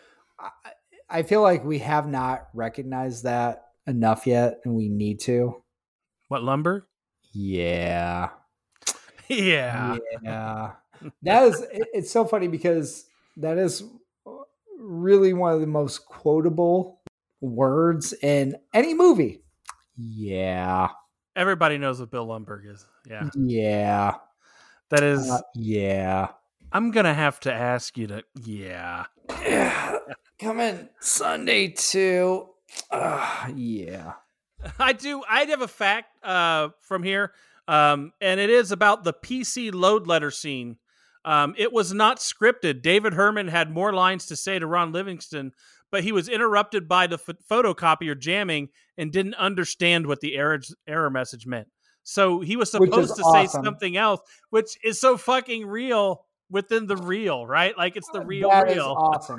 I feel like we have not recognized that enough yet, and we need to. What, Lumbergh? Yeah. Yeah. It's so funny because that is really one of the most quotable words in any movie. Yeah. Everybody knows what Bill Lumbergh is. Yeah. Yeah. That is. Yeah. I'm going to have to ask you to. Yeah. Coming Sunday too. Yeah. I have a fact from here. And it is about the PC load letter scene. It was not scripted. David Herman had more lines to say to Ron Livingston, but he was interrupted by the photocopier jamming and didn't understand what the error message meant. So he was supposed to say something else, which is so fucking real within the reel, right? Like it's the real. That is awesome.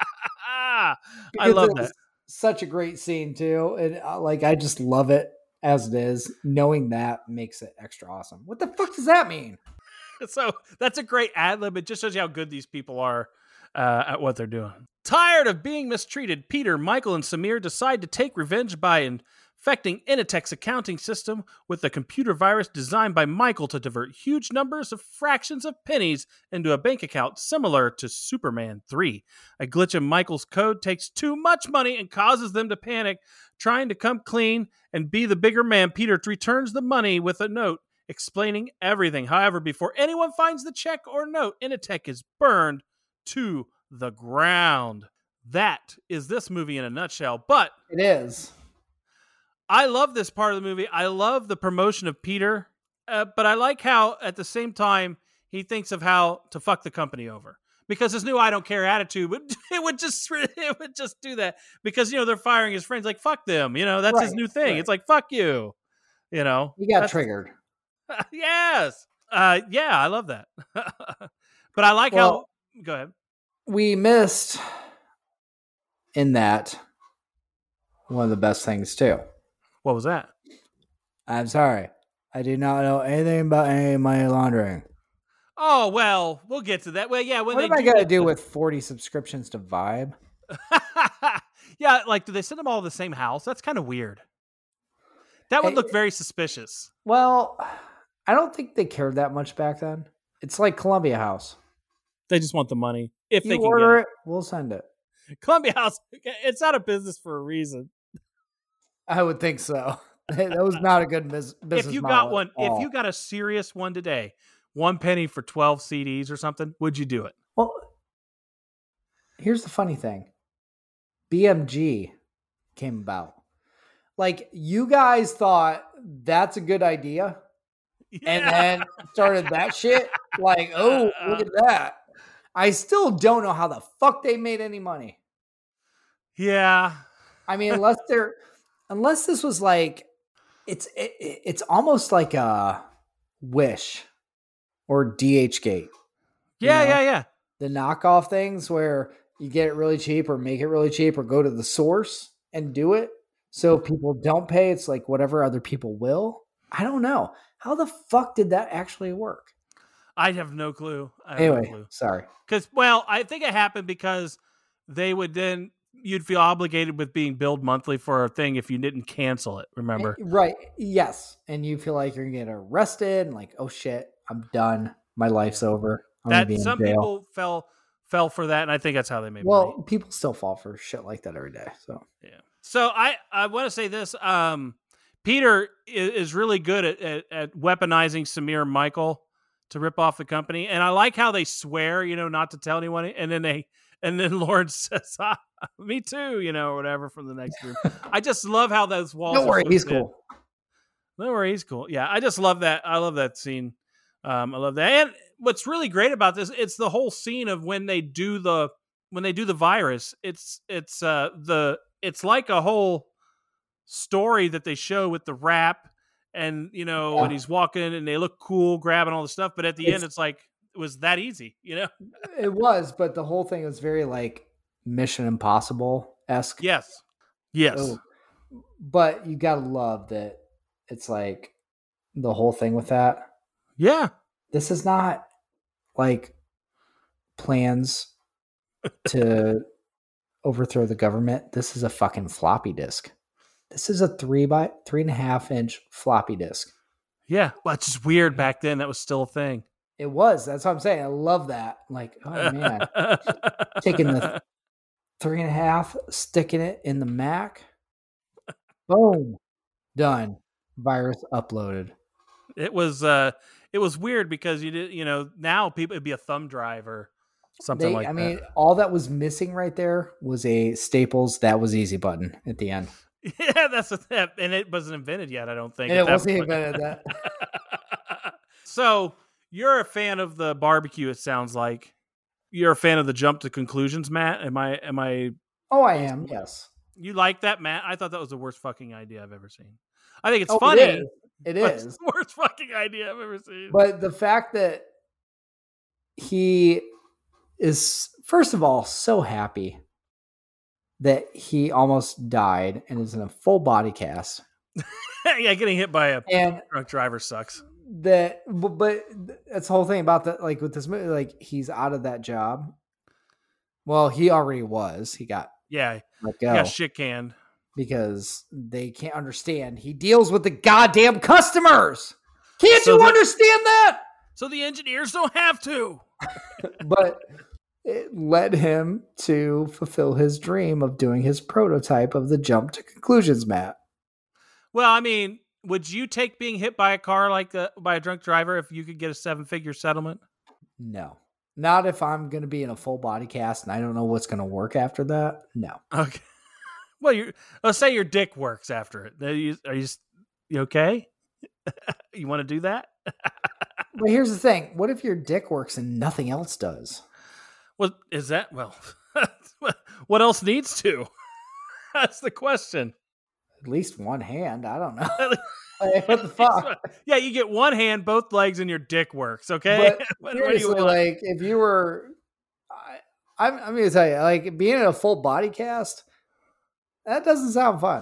I love that. Such a great scene too. And I just love it as it is. Knowing that makes it extra awesome. What the fuck does that mean? So that's a great ad lib. It just shows you how good these people are at what they're doing. Tired of being mistreated, Peter, Michael, and Samir decide to take revenge by infecting Initech's accounting system with a computer virus designed by Michael to divert huge numbers of fractions of pennies into a bank account similar to Superman 3. A glitch in Michael's code takes too much money and causes them to panic. Trying to come clean and be the bigger man, Peter returns the money with a note explaining everything. However, before anyone finds the check or note, Initech is burned to the ground. That is this movie in a nutshell. But it is. I love this part of the movie. I love the promotion of Peter, but I like how at the same time he thinks of how to fuck the company over. Because his new I don't care attitude it would just do that. Because, you know, they're firing his friends. Like, fuck them. You know, that's his new thing. Right. It's like, fuck you. You know. He got triggered. Yes. Yeah, I love that. But I like how... Go ahead. We missed in that one of the best things, too. What was that? I'm sorry. I do not know anything about any money laundering. Oh, well, we'll get to that. Well, yeah. What am I going to do with 40 subscriptions to Vibe? Yeah, like, do they send them all to the same house? That's kind of weird. That would look very suspicious. Well, I don't think they cared that much back then. It's like Columbia House. They just want the money. If you they can order get it, we'll send it. Columbia House, it's not a business for a reason. I would think so. That was not a good business If you got one, if you got a serious one today, $1 for 12 CDs or something, would you do it? Well, here's the funny thing. BMG came about. Like, you guys thought that's a good idea, and then started that shit. Like, oh, look at that. I still don't know how the fuck they made any money. Yeah. I mean, unless this was like, it's almost like a Wish or DHgate. Yeah. The knockoff things where you get it really cheap or make it really cheap or go to the source and do it. So people don't pay. It's like whatever other people will. I don't know. How the fuck did that actually work? I have no clue. Sorry. Because, well, I think it happened because they would then, you'd feel obligated with being billed monthly for a thing if you didn't cancel it, remember? Right. Yes. And you feel like you're going to get arrested and like, oh shit, I'm done. My life's over. Some people fell for that, and I think that's how they made money. Well, people still fall for shit like that every day. So yeah. So I want to say this. Peter is really good at weaponizing Samir and Michael to rip off the company, and I like how they swear, not to tell anyone, and then Lawrence says, "Me too," or whatever from the next room. I just love how those walls. Don't worry, he's cool. Don't worry, he's cool. Yeah, I just love that. I love that scene. I love that. And what's really great about this, it's the whole scene of when they do the virus. It's like a whole story that they show with the rap and, when he's walking and they look cool, grabbing all the stuff. But at the end, it's like, it was that easy, It was, but the whole thing was very like Mission Impossible-esque. Yes. So, but you gotta love that it's like the whole thing with that. Yeah. This is not like plans to overthrow the government. This is a fucking floppy disk. This is a 3.5 inch floppy disk. Yeah. Well, it's just weird back then. That was still a thing. It was. That's what I'm saying. I love that. Like, oh man. Taking the 3.5, sticking it in the Mac. Boom. Done. Virus uploaded. It was weird because you did, now people, it'd be a thumb drive or something like that. I mean, all that was missing right there was a Staples "that was easy" button at the end. Yeah, and it wasn't invented yet, I don't think. And it wasn't invented that. So you're a fan of the barbecue. It sounds like you're a fan of the jump to conclusions, Matt. Am I? Oh, I am. Yes. You like that, Matt? I thought that was the worst fucking idea I've ever seen. I think it's funny. It is. It's the worst fucking idea I've ever seen. But the fact that he is, first of all, so happy that he almost died and is in a full body cast. Yeah, getting hit by a drunk driver sucks. But that's the whole thing about that. Like with this movie, like he's out of that job. Well, he already was. He got he got shit canned. Because they can't understand. He deals with the goddamn customers. Can't you understand that? So the engineers don't have to. But it led him to fulfill his dream of doing his prototype of the jump to conclusions, Matt. Well, I mean, would you take being hit by a car by a drunk driver if you could get a 7-figure settlement? No. Not if I'm going to be in a full body cast and I don't know what's going to work after that. No. Okay. Well, let's say your dick works after it. Are you okay? You want to do that? But here's the thing. What if your dick works and nothing else does? Well, is that, what else needs to? That's the question. At least one hand. I don't know. Like, what the fuck? Yeah, you get one hand, both legs, and your dick works, okay? But seriously, like, if you were, I'm going to tell you, like, being in a full body cast, that doesn't sound fun.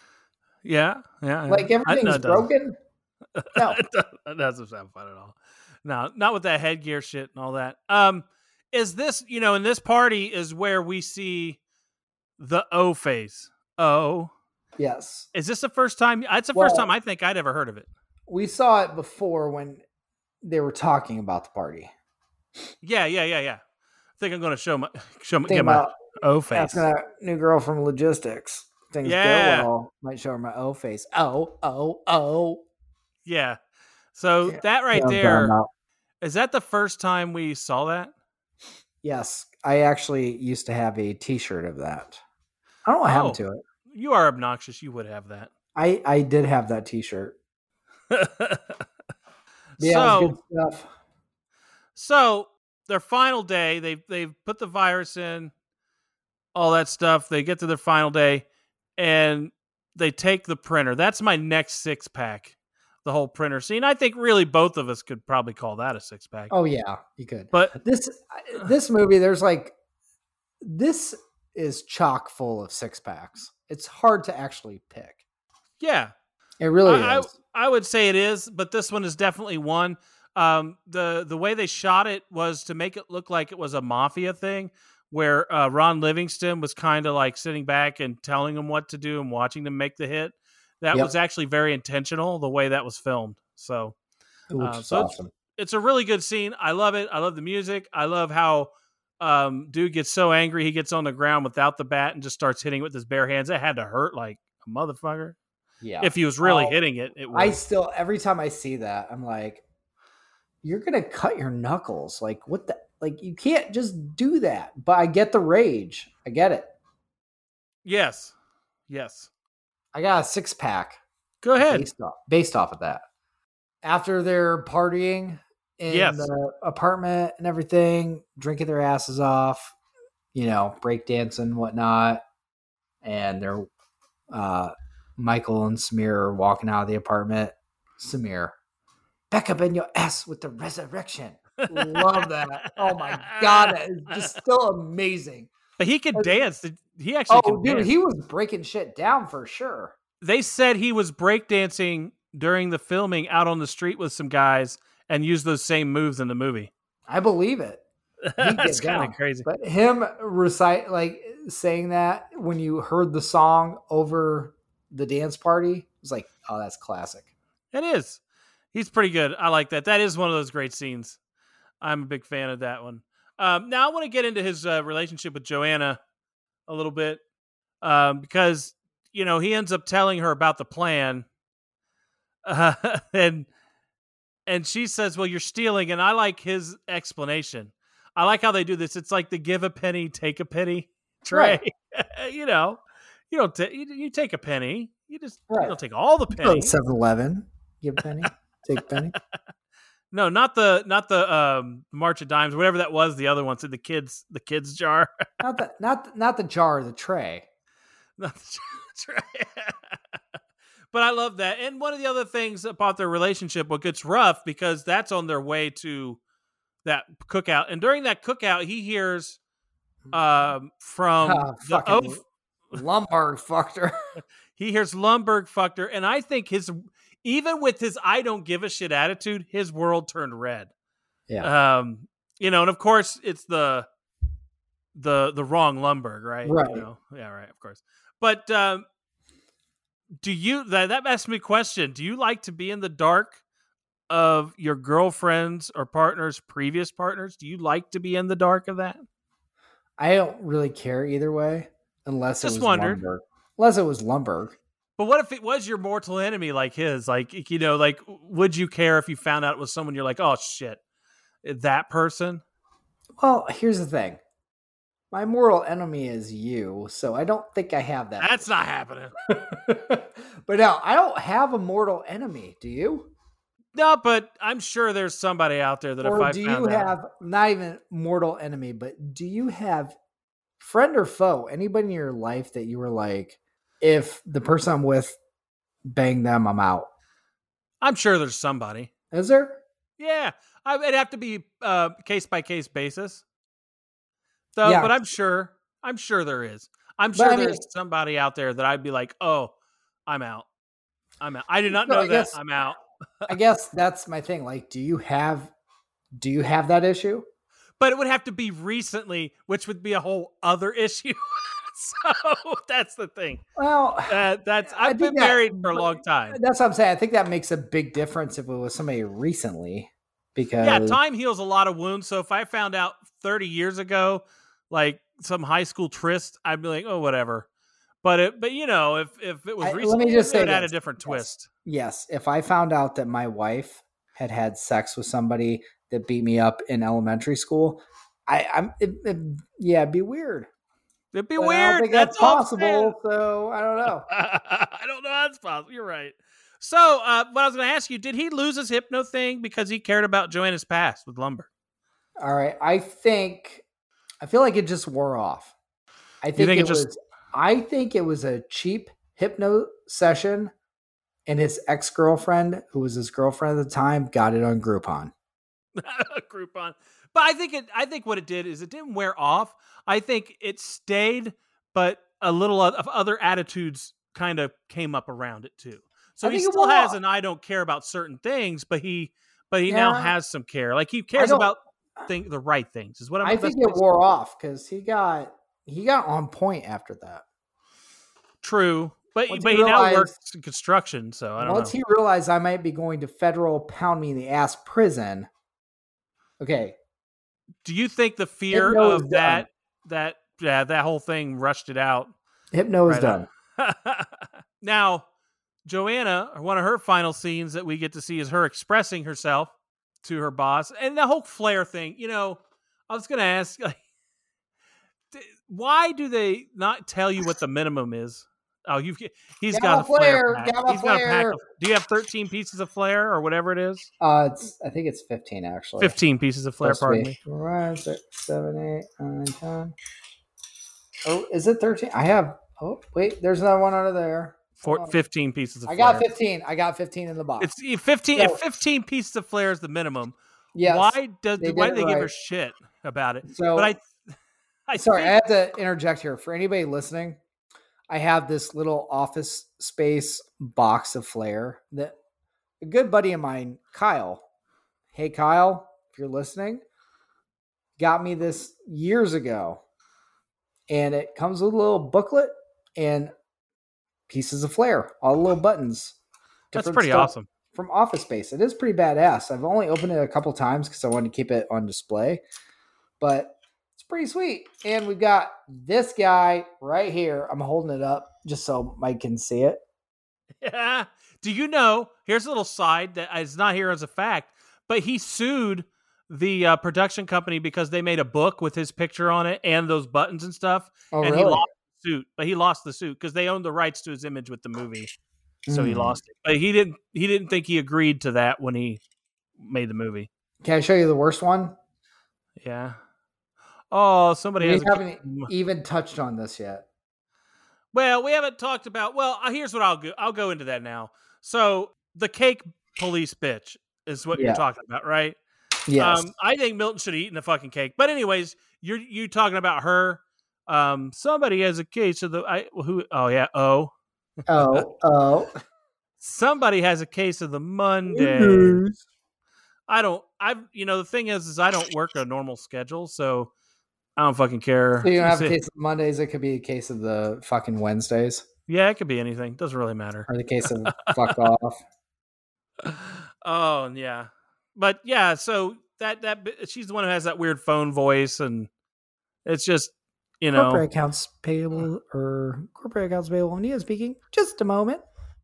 Yeah. Like everything's broken. No, it doesn't sound fun at all. No, not with that headgear shit and all that. Is this, in this party is where we see the O face. O. Yes. Is this the first time? It's the first time I think I'd ever heard of it. We saw it before when they were talking about the party. Yeah. I think I'm going to get my O face. Asking that new girl from logistics. Things go well. Might show her my O face. Oh. Yeah. So that right there, is that the first time we saw that? Yes. I actually used to have a t-shirt of that. I don't know what happened to it. You are obnoxious. You would have that. I did have that t-shirt. Yeah, it was good stuff. So their final day, they've put the virus in, all that stuff. They get to their final day, and they take the printer. That's my next 6-pack. The whole printer scene. I think really both of us could probably call that a 6-pack. Oh yeah, you could. But this movie, this is chock full of 6-packs. It's hard to actually pick. Yeah, it really is. I would say it is, but this one is definitely one. The way they shot it was to make it look like it was a mafia thing, where Ron Livingston was kind of like sitting back and telling them what to do and watching them make the hit. That was actually very intentional, the way that was filmed. So, awesome. It's a really good scene. I love it. I love the music. I love how dude gets so angry he gets on the ground without the bat and just starts hitting it with his bare hands. It had to hurt like a motherfucker. Yeah. If he was really hitting it, it would. I still, every time I see that, I'm like, you're going to cut your knuckles. Like, what the? Like, you can't just do that. But I get the rage. I get it. Yes. I got a 6-pack. Go ahead. Based off of that. After they're partying in the apartment and everything, drinking their asses off, breakdancing and whatnot. And they're Michael and Samir are walking out of the apartment. Samir, back up in your ass with the resurrection. Love that. Oh my God. That is just still amazing. But he could dance. He actually could dance. He was breaking shit down for sure. They said he was breakdancing during the filming out on the street with some guys and used those same moves in the movie. I believe it. That's kind of crazy. But him saying that when you heard the song over the dance party, it was like, oh, that's classic. It is. He's pretty good. I like that. That is one of those great scenes. I'm a big fan of that one. Now I want to get into his relationship with Joanna a little bit because, he ends up telling her about the plan and she says, well, you're stealing. And I like his explanation. I like how they do this. It's like the give a penny, take a penny tray. Right. You don't you take a penny. You don't take all the pennies. 7-Eleven, give a penny, take a penny. No, not the March of Dimes, whatever that was. The other one, so the kids jar. not the jar, the tray. Not the tray. But I love that. And one of the other things about their relationship, what gets rough, because that's on their way to that cookout, and during that cookout, he hears from Lumberg fucked her. He hears Lumberg fucked her, and I think even with his I don't give a shit attitude, his world turned red. Yeah. And of course it's the wrong Lumberg, right? Right. Yeah, right, of course. But do you that asks me a question. Do you like to be in the dark of your girlfriend's or partner's previous partners? Do you like to be in the dark of that? I don't really care either way, unless Just it was wondered. Lumberg. Unless it was Lumberg. But what if it was your mortal enemy like his? Like, would you care if you found out it was someone you're like, oh shit, that person? Well, here's the thing. My mortal enemy is you, so I don't think I have that. That's not happening. But no, I don't have a mortal enemy. Do you? No, but I'm sure there's somebody out there that or if I do found you out. have not even mortal enemy, but do you have friend or foe? Anybody in your life that you were like, if the person I'm with bang them, I'm out? I'm sure there's somebody. Is there? Yeah, it'd have to be case by case basis. So, yeah. But I'm sure there is. I'm sure there's somebody out there that I'd be like, oh, I'm out. I did not know that. I'm out. I guess that's my thing. Like, do you have Do you have that issue? But it would have to be recently, which would be a whole other issue. So that's the thing. Well, I've been married for a long time. That's what I'm saying. I think that makes a big difference if it was somebody recently, because time heals a lot of wounds. So if I found out 30 years ago, like some high school tryst, I'd be like, oh, whatever. But if it was recently, let me just say it had a this. different twist. Yes, if I found out that my wife had sex with somebody that beat me up in elementary school, it'd be weird. It'd be but weird. I don't think that's possible. So I don't know. I don't know how that's possible. You're right. So what I was going to ask you, did he lose his hypno thing because he cared about Joanna's past with Lumbergh? All right. I feel like it just wore off. I think it was a cheap hypno session, and his ex-girlfriend, who was his girlfriend at the time, got it on Groupon. Groupon. But I think what it did is it didn't wear off. I think it stayed, but a little of other attitudes kind of came up around it too. So he still has an I don't care about certain things, but he now has some care. Like he cares about the right things. Is what I think it wore off because he got on point after that. True. But he now works in construction, so I don't know. Once he realized I might be going to federal pound me in the ass prison. Okay. Do you think the fear of that whole thing rushed it out? Hypno is done. Now, Joanna, one of her final scenes that we get to see is her expressing herself to her boss. And the whole flare thing, I was going to ask, why do they not tell you what the minimum is? Oh, he's got a flare pack. He's got a pack of, do you have 13 pieces of flare or whatever it is? I think it's 15 actually. 15 pieces of flare, pardon me. 5, 6, 7, 8, 9, 10. Oh, is it 13? I have. Oh, wait, there's another one under there. 15 pieces of flare. I got 15 in the box. It's 15. So, if 15 pieces of flare is the minimum, yes, why do they give her shit about it? So, but I have to interject here for anybody listening. I have this little office space box of flare that a good buddy of mine, Kyle. Hey, Kyle, if you're listening, got me this years ago. And it comes with a little booklet and pieces of flare, all the little buttons. That's pretty awesome. From Office Space. It is pretty badass. I've only opened it a couple times because I wanted to keep it on display. But it's pretty sweet. And we've got this guy right here. I'm holding it up just so Mike can see it. Yeah. Do you know, here's a little side that is not here as a fact, but he sued the production company because they made a book with his picture on it and those buttons and stuff. Oh, and really? He lost the suit. But he lost the suit because they owned the rights to his image with the movie. So he lost it. But he didn't think he agreed to that when he made the movie. Can I show you the worst one? Yeah. Oh, somebody haven't even touched on this yet. Well, we haven't talked about. Well, here's what I'll go into that now. So the cake police bitch is what you're talking about, right? Yes. I think Milton should have eaten the fucking cake. But anyways, you talking about her. Somebody has a case of somebody has a case of the Mondays. The thing is I don't work a normal schedule, so I don't fucking care. So you don't have a case of Mondays. It could be a case of the fucking Wednesdays. Yeah, it could be anything. Doesn't really matter. Or the case of fuck off. Oh, yeah. But yeah, so that she's the one who has that weird phone voice, and it's just, Corporate accounts payable Nia speaking. Just a moment.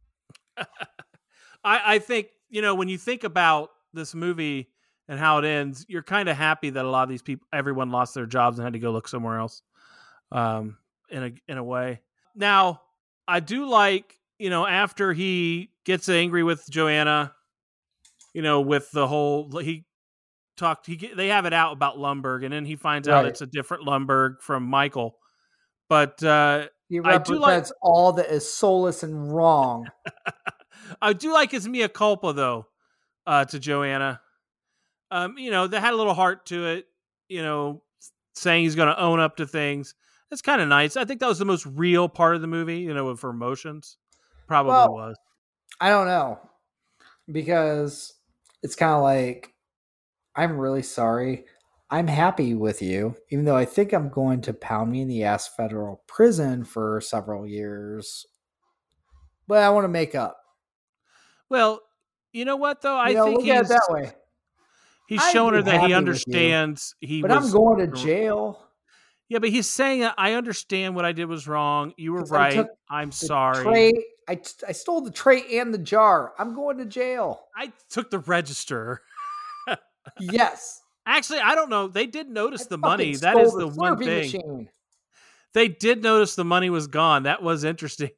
I think, when you think about this movie and how it ends, you're kind of happy that a lot of these people, everyone lost their jobs and had to go look somewhere else. In a way. Now, I do like, after he gets angry with Joanna, with the whole, they have it out about Lumbergh, and then he finds out it's a different Lumbergh from Michael. But he represents all that is soulless and wrong. I do like his mea culpa, though, to Joanna. That had a little heart to it, saying he's going to own up to things. It's kind of nice. I think that was the most real part of the movie, with her emotions. Probably was. I don't know. Because it's kind of like, I'm really sorry. I'm happy with you, even though I think I'm going to pound me in the ass federal prison for several years. But I want to make up. Well, you know what though? I think look at it that way. He's I'd showing be her that he happy with you, understands. But I'm going to jail. Yeah, but he's saying, I understand what I did was wrong. You were right. I'm sorry. Tray, I stole the tray and the jar. I'm going to jail. I took the register. Yes. Actually, I don't know. They did notice the money. fucking That is stole the the one Slurpee thing. machine. They did notice the money was gone. That was interesting.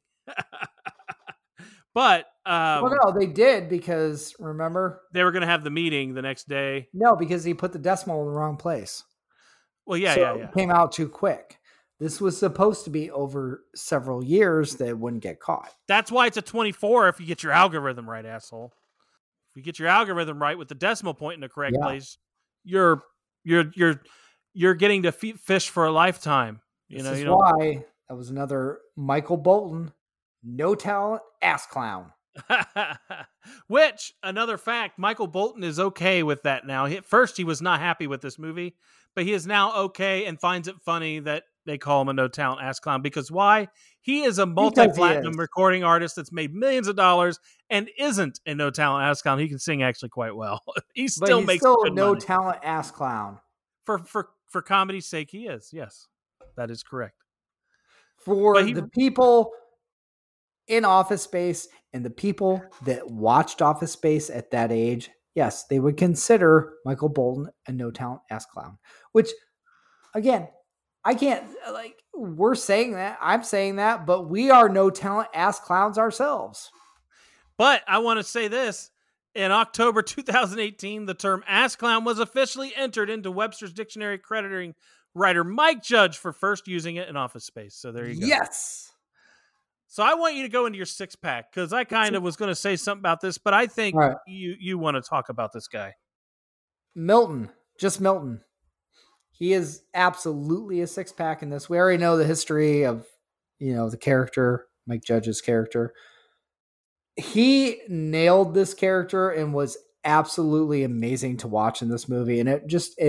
But well, no, they did because remember they were going to have the meeting the next day. No, because he put the decimal in the wrong place. Well, yeah, So yeah. It came out too quick. This was supposed to be over several years that it wouldn't get caught. That's why it's a 24 if you get your algorithm right, asshole. If you get your algorithm right with the decimal point in the correct place, you're getting to fish for a lifetime. This is why that was another Michael Bolton, no talent, ass clown. Which, another fact, Michael Bolton is okay with that now. At first, he was not happy with this movie, but he is now okay and finds it funny that they call him a no talent ass clown. Because why? He is a multi-platinum recording artist that's made millions of dollars and isn't a no talent ass clown. He can sing actually quite well. He still makes a good no money. Talent ass clown. For comedy's sake, he is. Yes, that is correct. For the people in Office Space and the people that watched Office Space at that age, yes, they would consider Michael Bolton a no talent ass clown. Which, again, I can't, we're saying that, I'm saying that, but we are no talent ass clowns ourselves. But I want to say this. In October 2018, the term ass clown was officially entered into Webster's Dictionary, crediting writer Mike Judge for first using it in Office Space. So there you go. Yes. So I want you to go into your six pack because I kind of was going to say something about this, but I think you want to talk about this guy. Milton, just Milton. He is absolutely a six pack in this. We already know the history of, the character, Mike Judge's character. He nailed this character and was absolutely amazing to watch in this movie. And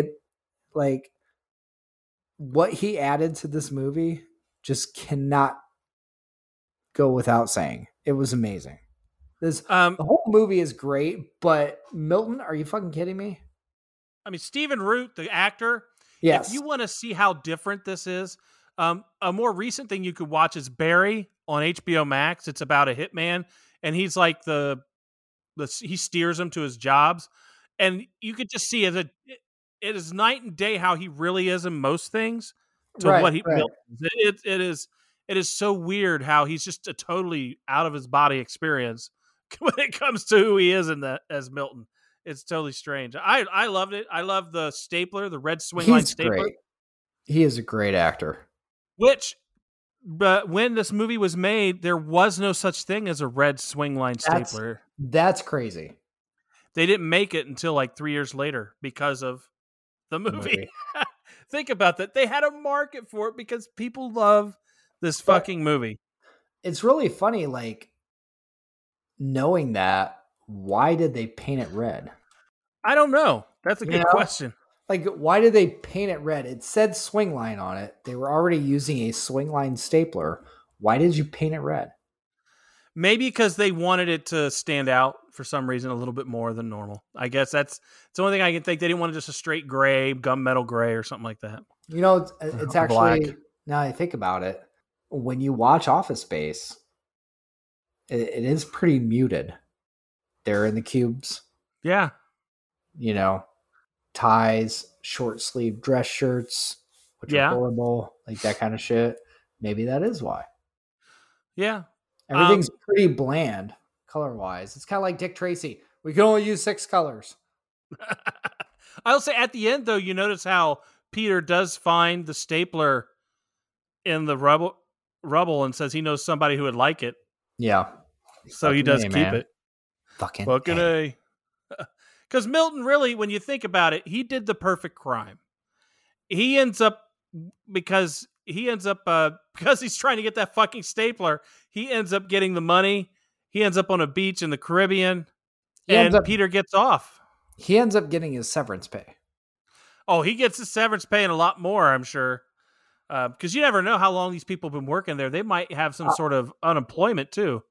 what he added to this movie just cannot go without saying. It was amazing. The whole movie is great, but Milton, are you fucking kidding me? I mean, Stephen Root, the actor. Yes. If you want to see how different this is, a more recent thing you could watch is Barry on HBO Max. It's about a hitman, and he's like he steers him to his jobs, and you could just see it is night and day how he really is in most things to what he built. It is so weird how he's just a totally out of his body experience when it comes to who he is as Milton. It's totally strange. I loved it. I love the stapler, the red swing line stapler. Great. He is a great actor. But when this movie was made, there was no such thing as a red swing line stapler. That's crazy. They didn't make it until like 3 years later because of the movie. Think about that. They had a market for it because people love this fucking movie. It's really funny, knowing that, why did they paint it red? I don't know. That's a good question. Why did they paint it red? It said swing line on it. They were already using a swing line stapler. Why did you paint it red? Maybe because they wanted it to stand out for some reason a little bit more than normal. I guess it's the only thing I can think. They didn't want just a straight gray, gunmetal gray or something like that. It's actually, now I think about it, when you watch Office Space, it is pretty muted. They're in the cubes. Yeah. Ties, short sleeve dress shirts, which are horrible, that kind of shit. Maybe that is why. Yeah. Everything's pretty bland color wise. It's kind of like Dick Tracy. We can only use 6 colors. I'll say at the end, though, you notice how Peter does find the stapler in the rubble and says he knows somebody who would like it. Yeah. So he does keep it. Fucking A. Because Milton, really, when you think about it, he did the perfect crime. He ends up because he's trying to get that fucking stapler. He ends up getting the money. He ends up on a beach in the Caribbean, and Peter gets off. he ends up getting his severance pay. Oh, he gets his severance pay and a lot more, I'm sure. Because you never know how long these people have been working there. They might have some sort of unemployment too.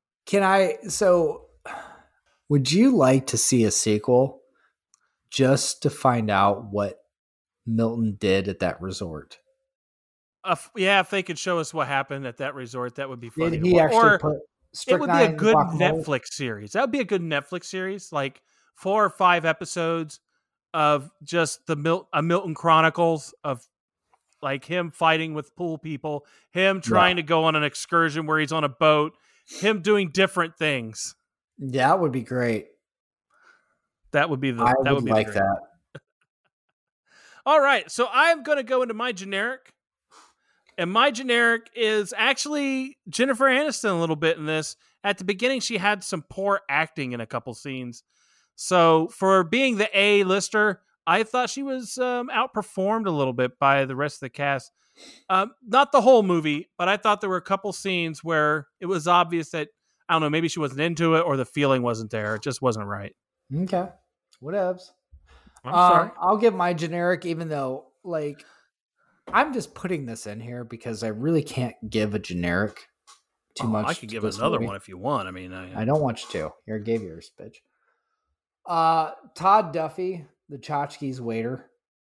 Would you like to see a sequel just to find out what Milton did at that resort? If they could show us what happened at that resort, that would be funny. Did he actually put it would be a good guacamole? Netflix series. That would be a good Netflix series, like 4 or 5 episodes of just the Milton Chronicles of like him fighting with pool people, him trying to go on an excursion where he's on a boat, him doing different things. That would be great. That would be I would like great. that. All right, so I'm going to go into my generic. And my generic is actually Jennifer Aniston a little bit in this. At the beginning, she had some poor acting in a couple scenes. So for being the A-lister, I thought she was outperformed a little bit by the rest of the cast. Not the whole movie, but I thought there were a couple scenes where it was obvious that, I don't know, maybe she wasn't into it or the feeling wasn't there. It just wasn't right. Okay. Whatevs. I'm sorry. I'll give my generic, even though, like, I'm just putting this in here because I really can't give a generic too much. I could give another one if you want. I mean, I don't want you to. Here, I gave yours, bitch. Todd Duffy, the Tchotchke's waiter.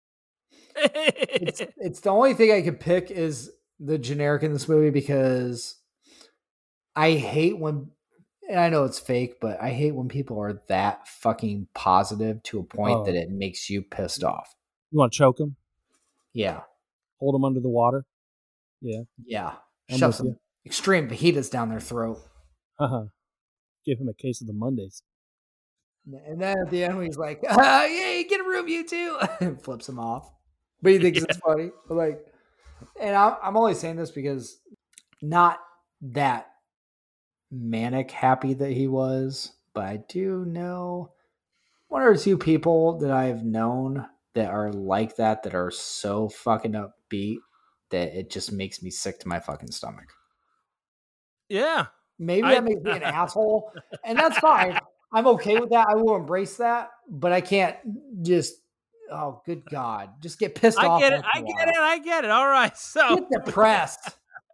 It's the only thing I could pick is the generic in this movie because I hate when, and I know it's fake, but I hate when people are that fucking positive to a point that it makes you pissed off. You want to choke him? Yeah. Hold them under the water. Yeah. Yeah. Shove some extreme fajitas down their throat. Give him a case of the Mondays. And then at the end, he's like, yeah, get a room, you too. And flips him off. But he thinks it's funny. But like, and I'm only saying this because not that manic happy that he was, but I do know 1 or 2 people that I've known that are like that are so fucking upbeat that it just makes me sick to my fucking stomach. Yeah. Maybe that makes me an asshole, and that's fine. I'm okay with that. I will embrace that, but I can't just, oh, good God, just get pissed off. I get it. All right. So get depressed.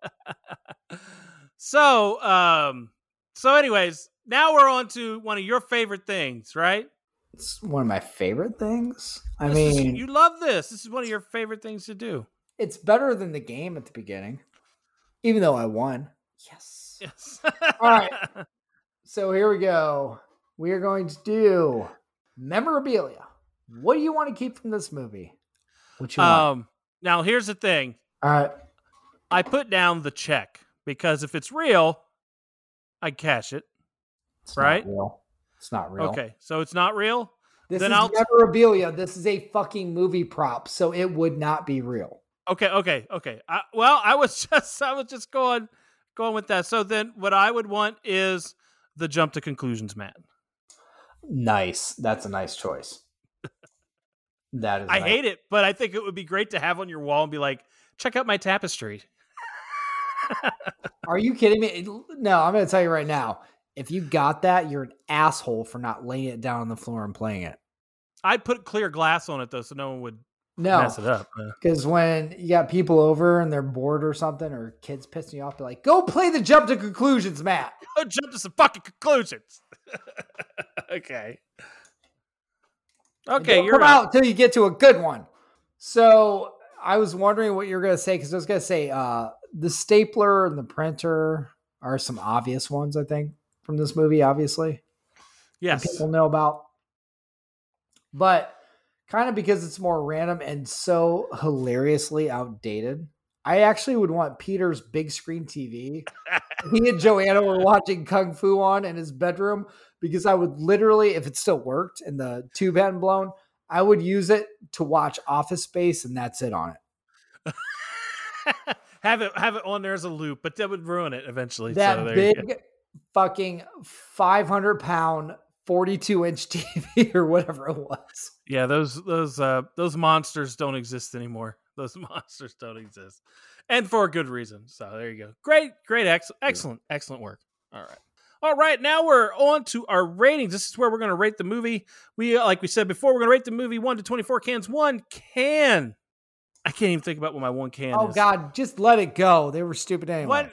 So anyways, now we're on to one of your favorite things, right? It's one of my favorite things. You love this. This is one of your favorite things to do. It's better than the game at the beginning, even though I won. Yes. All right. So here we go. We are going to do memorabilia. What do you want to keep from this movie? What you want? Now here's the thing. All right. I put down the check because if it's real, I cash it. It's right? Not real. It's not real. Okay, so it's not real? This is memorabilia. This is a fucking movie prop, so it would not be real. Okay. I was just going with that. So then what I would want is the jump to conclusions, Matt. Nice. That's a nice choice. That is. I hate it, but I think it would be great to have on your wall and be like, check out my tapestry. Are you kidding me? No, I'm going to tell you right now. If you got that, you're an asshole for not laying it down on the floor and playing it. I'd put clear glass on it though, so no one would mess it up. Because when you got people over and they're bored or something, or kids pissing you off, be like, go play the jump to conclusions, Matt. Go jump to some fucking conclusions. Okay. Okay, you're out until you get to a good one. So I was wondering what you were going to say, because I was going to say the stapler and the printer are some obvious ones, I think, from this movie, obviously. Yes. People know about. But kind of because it's more random and so hilariously outdated, I actually would want Peter's big screen TV. He and Joanna were watching Kung Fu on in his bedroom, because I would literally, if it still worked and the tube hadn't blown, I would use it to watch Office Space, and that's it on it. have it on there as a loop, but that would ruin it eventually. That big fucking 500-pound 42-inch TV or whatever it was. Yeah, those monsters don't exist anymore. Those monsters don't exist, and for a good reason. So there you go. Great, excellent work. All right. All right, now we're on to our ratings. This is where we're going to rate the movie. Like we said before, we're going to rate the movie 1 to 24 cans. 1 can. I can't even think about what my 1 can is. Oh, God, just let it go. They were stupid anyway.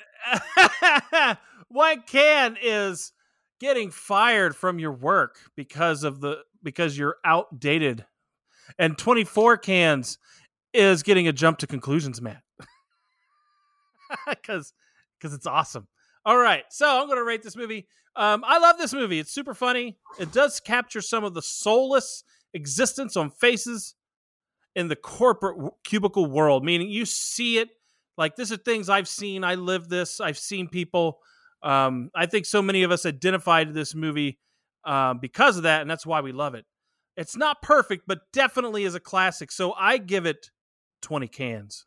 One can is getting fired from your work because you're outdated. And 24 cans is getting a jump to conclusions, Matt. Because it's awesome. All right, so I'm going to rate this movie. I love this movie. It's super funny. It does capture some of the soulless existence on faces in the corporate cubicle world, meaning you see it. Like, this are things I've seen. I live this. I've seen people. I think so many of us identified this movie because of that, and that's why we love it. It's not perfect, but definitely is a classic. So I give it 20 cans.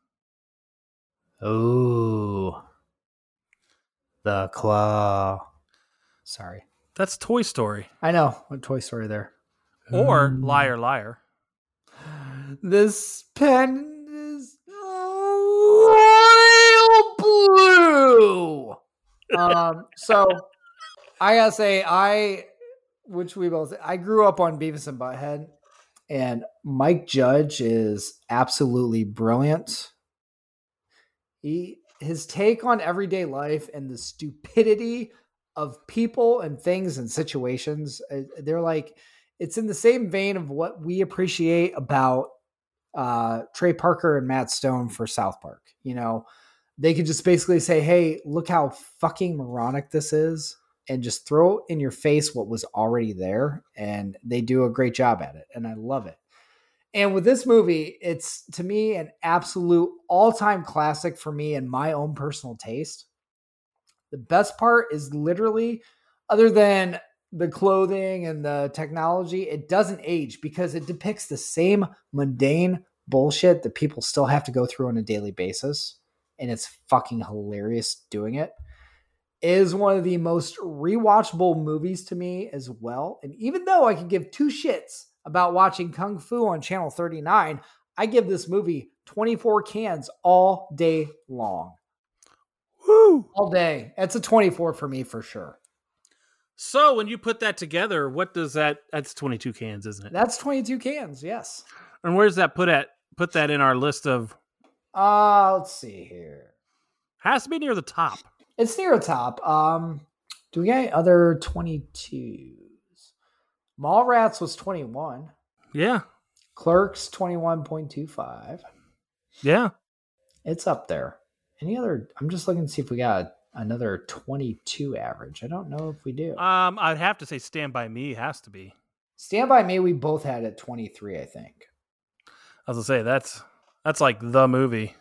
Ooh. The claw. Sorry. That's Toy Story. I know. What Toy Story there? Or Liar, Liar. This pen is royal blue. So I gotta say, I grew up on Beavis and Butthead, and Mike Judge is absolutely brilliant. His take on everyday life and the stupidity of people and things and situations, they're like, it's in the same vein of what we appreciate about Trey Parker and Matt Stone for South Park. You know, they could just basically say, hey, look how fucking moronic this is, and just throw in your face what was already there. And they do a great job at it. And I love it. And with this movie, it's, to me, an absolute all-time classic for me and my own personal taste. The best part is literally, other than the clothing and the technology, it doesn't age because it depicts the same mundane bullshit that people still have to go through on a daily basis. And it's fucking hilarious doing it. It is one of the most rewatchable movies to me as well. And even though I could give two shits about watching Kung Fu on Channel 39, I give this movie 24 cans all day long. Woo! All day. It's a 24 for me for sure. So when you put that together, what does that's 22 cans, isn't it? That's 22 cans, yes. And where's that put that in our list of? Let's see here. Has to be near the top. It's near the top. Do we got other 22s? Mallrats was 21. Yeah. Clerks 21.25. Yeah. It's up there. Any other? I'm just looking to see if we got another 22 average. I don't know if we do. I'd have to say Stand By Me has to be. Stand By Me, we both had at 23, I think. I was gonna say that's like the movie.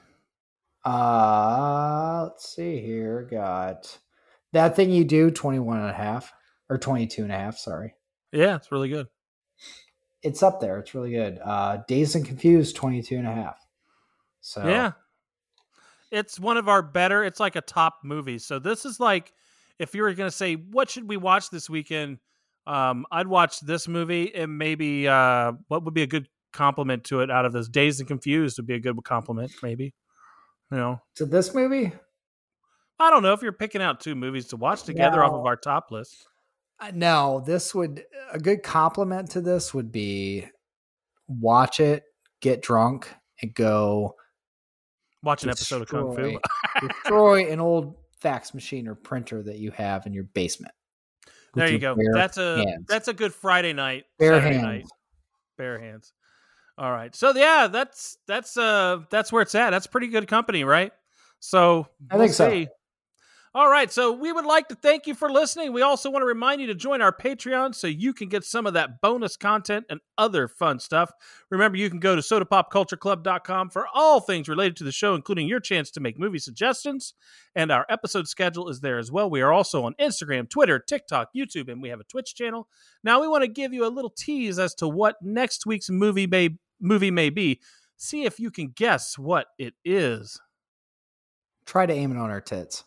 Let's see here. Got That Thing You Do, 21.5 or 22.5. Sorry. Yeah, it's really good. It's up there. It's really good. Dazed and Confused, 22.5. So yeah, it's one of our better. It's like a top movie. So this is like, if you were going to say, what should we watch this weekend? I'd watch this movie, and maybe what would be a good compliment to it out of this? Dazed and Confused would be a good compliment, maybe. You know, to this movie. I don't know if you're picking out two movies to watch together off of our top list. No, a good compliment to this would be watch it, get drunk, and go watch an episode of Kung Fu. Destroy an old fax machine or printer that you have in your basement. There you go. That's a good Friday night. Bare Saturday hands. Night. Bare hands. All right. So yeah, that's where it's at. That's pretty good company, right? So I think so. All right, so we would like to thank you for listening. We also want to remind you to join our Patreon so you can get some of that bonus content and other fun stuff. Remember, you can go to sodapopcultureclub.com for all things related to the show, including your chance to make movie suggestions. And our episode schedule is there as well. We are also on Instagram, Twitter, TikTok, YouTube, and we have a Twitch channel. Now, we want to give you a little tease as to what next week's movie may be. See if you can guess what it is. Try to aim it on our tits.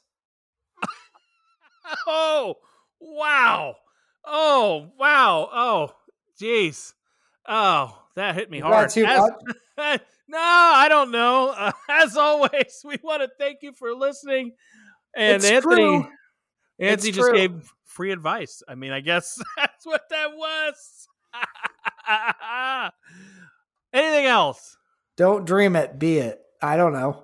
Oh, wow. Oh, wow. Oh, jeez. Oh, that hit me hard. No, I don't know. As always, we want to thank you for listening. And it's Anthony, true. Anthony It's just true. gave free advice. I mean, I guess that's what that was. Anything else? Don't dream it, be it. I don't know.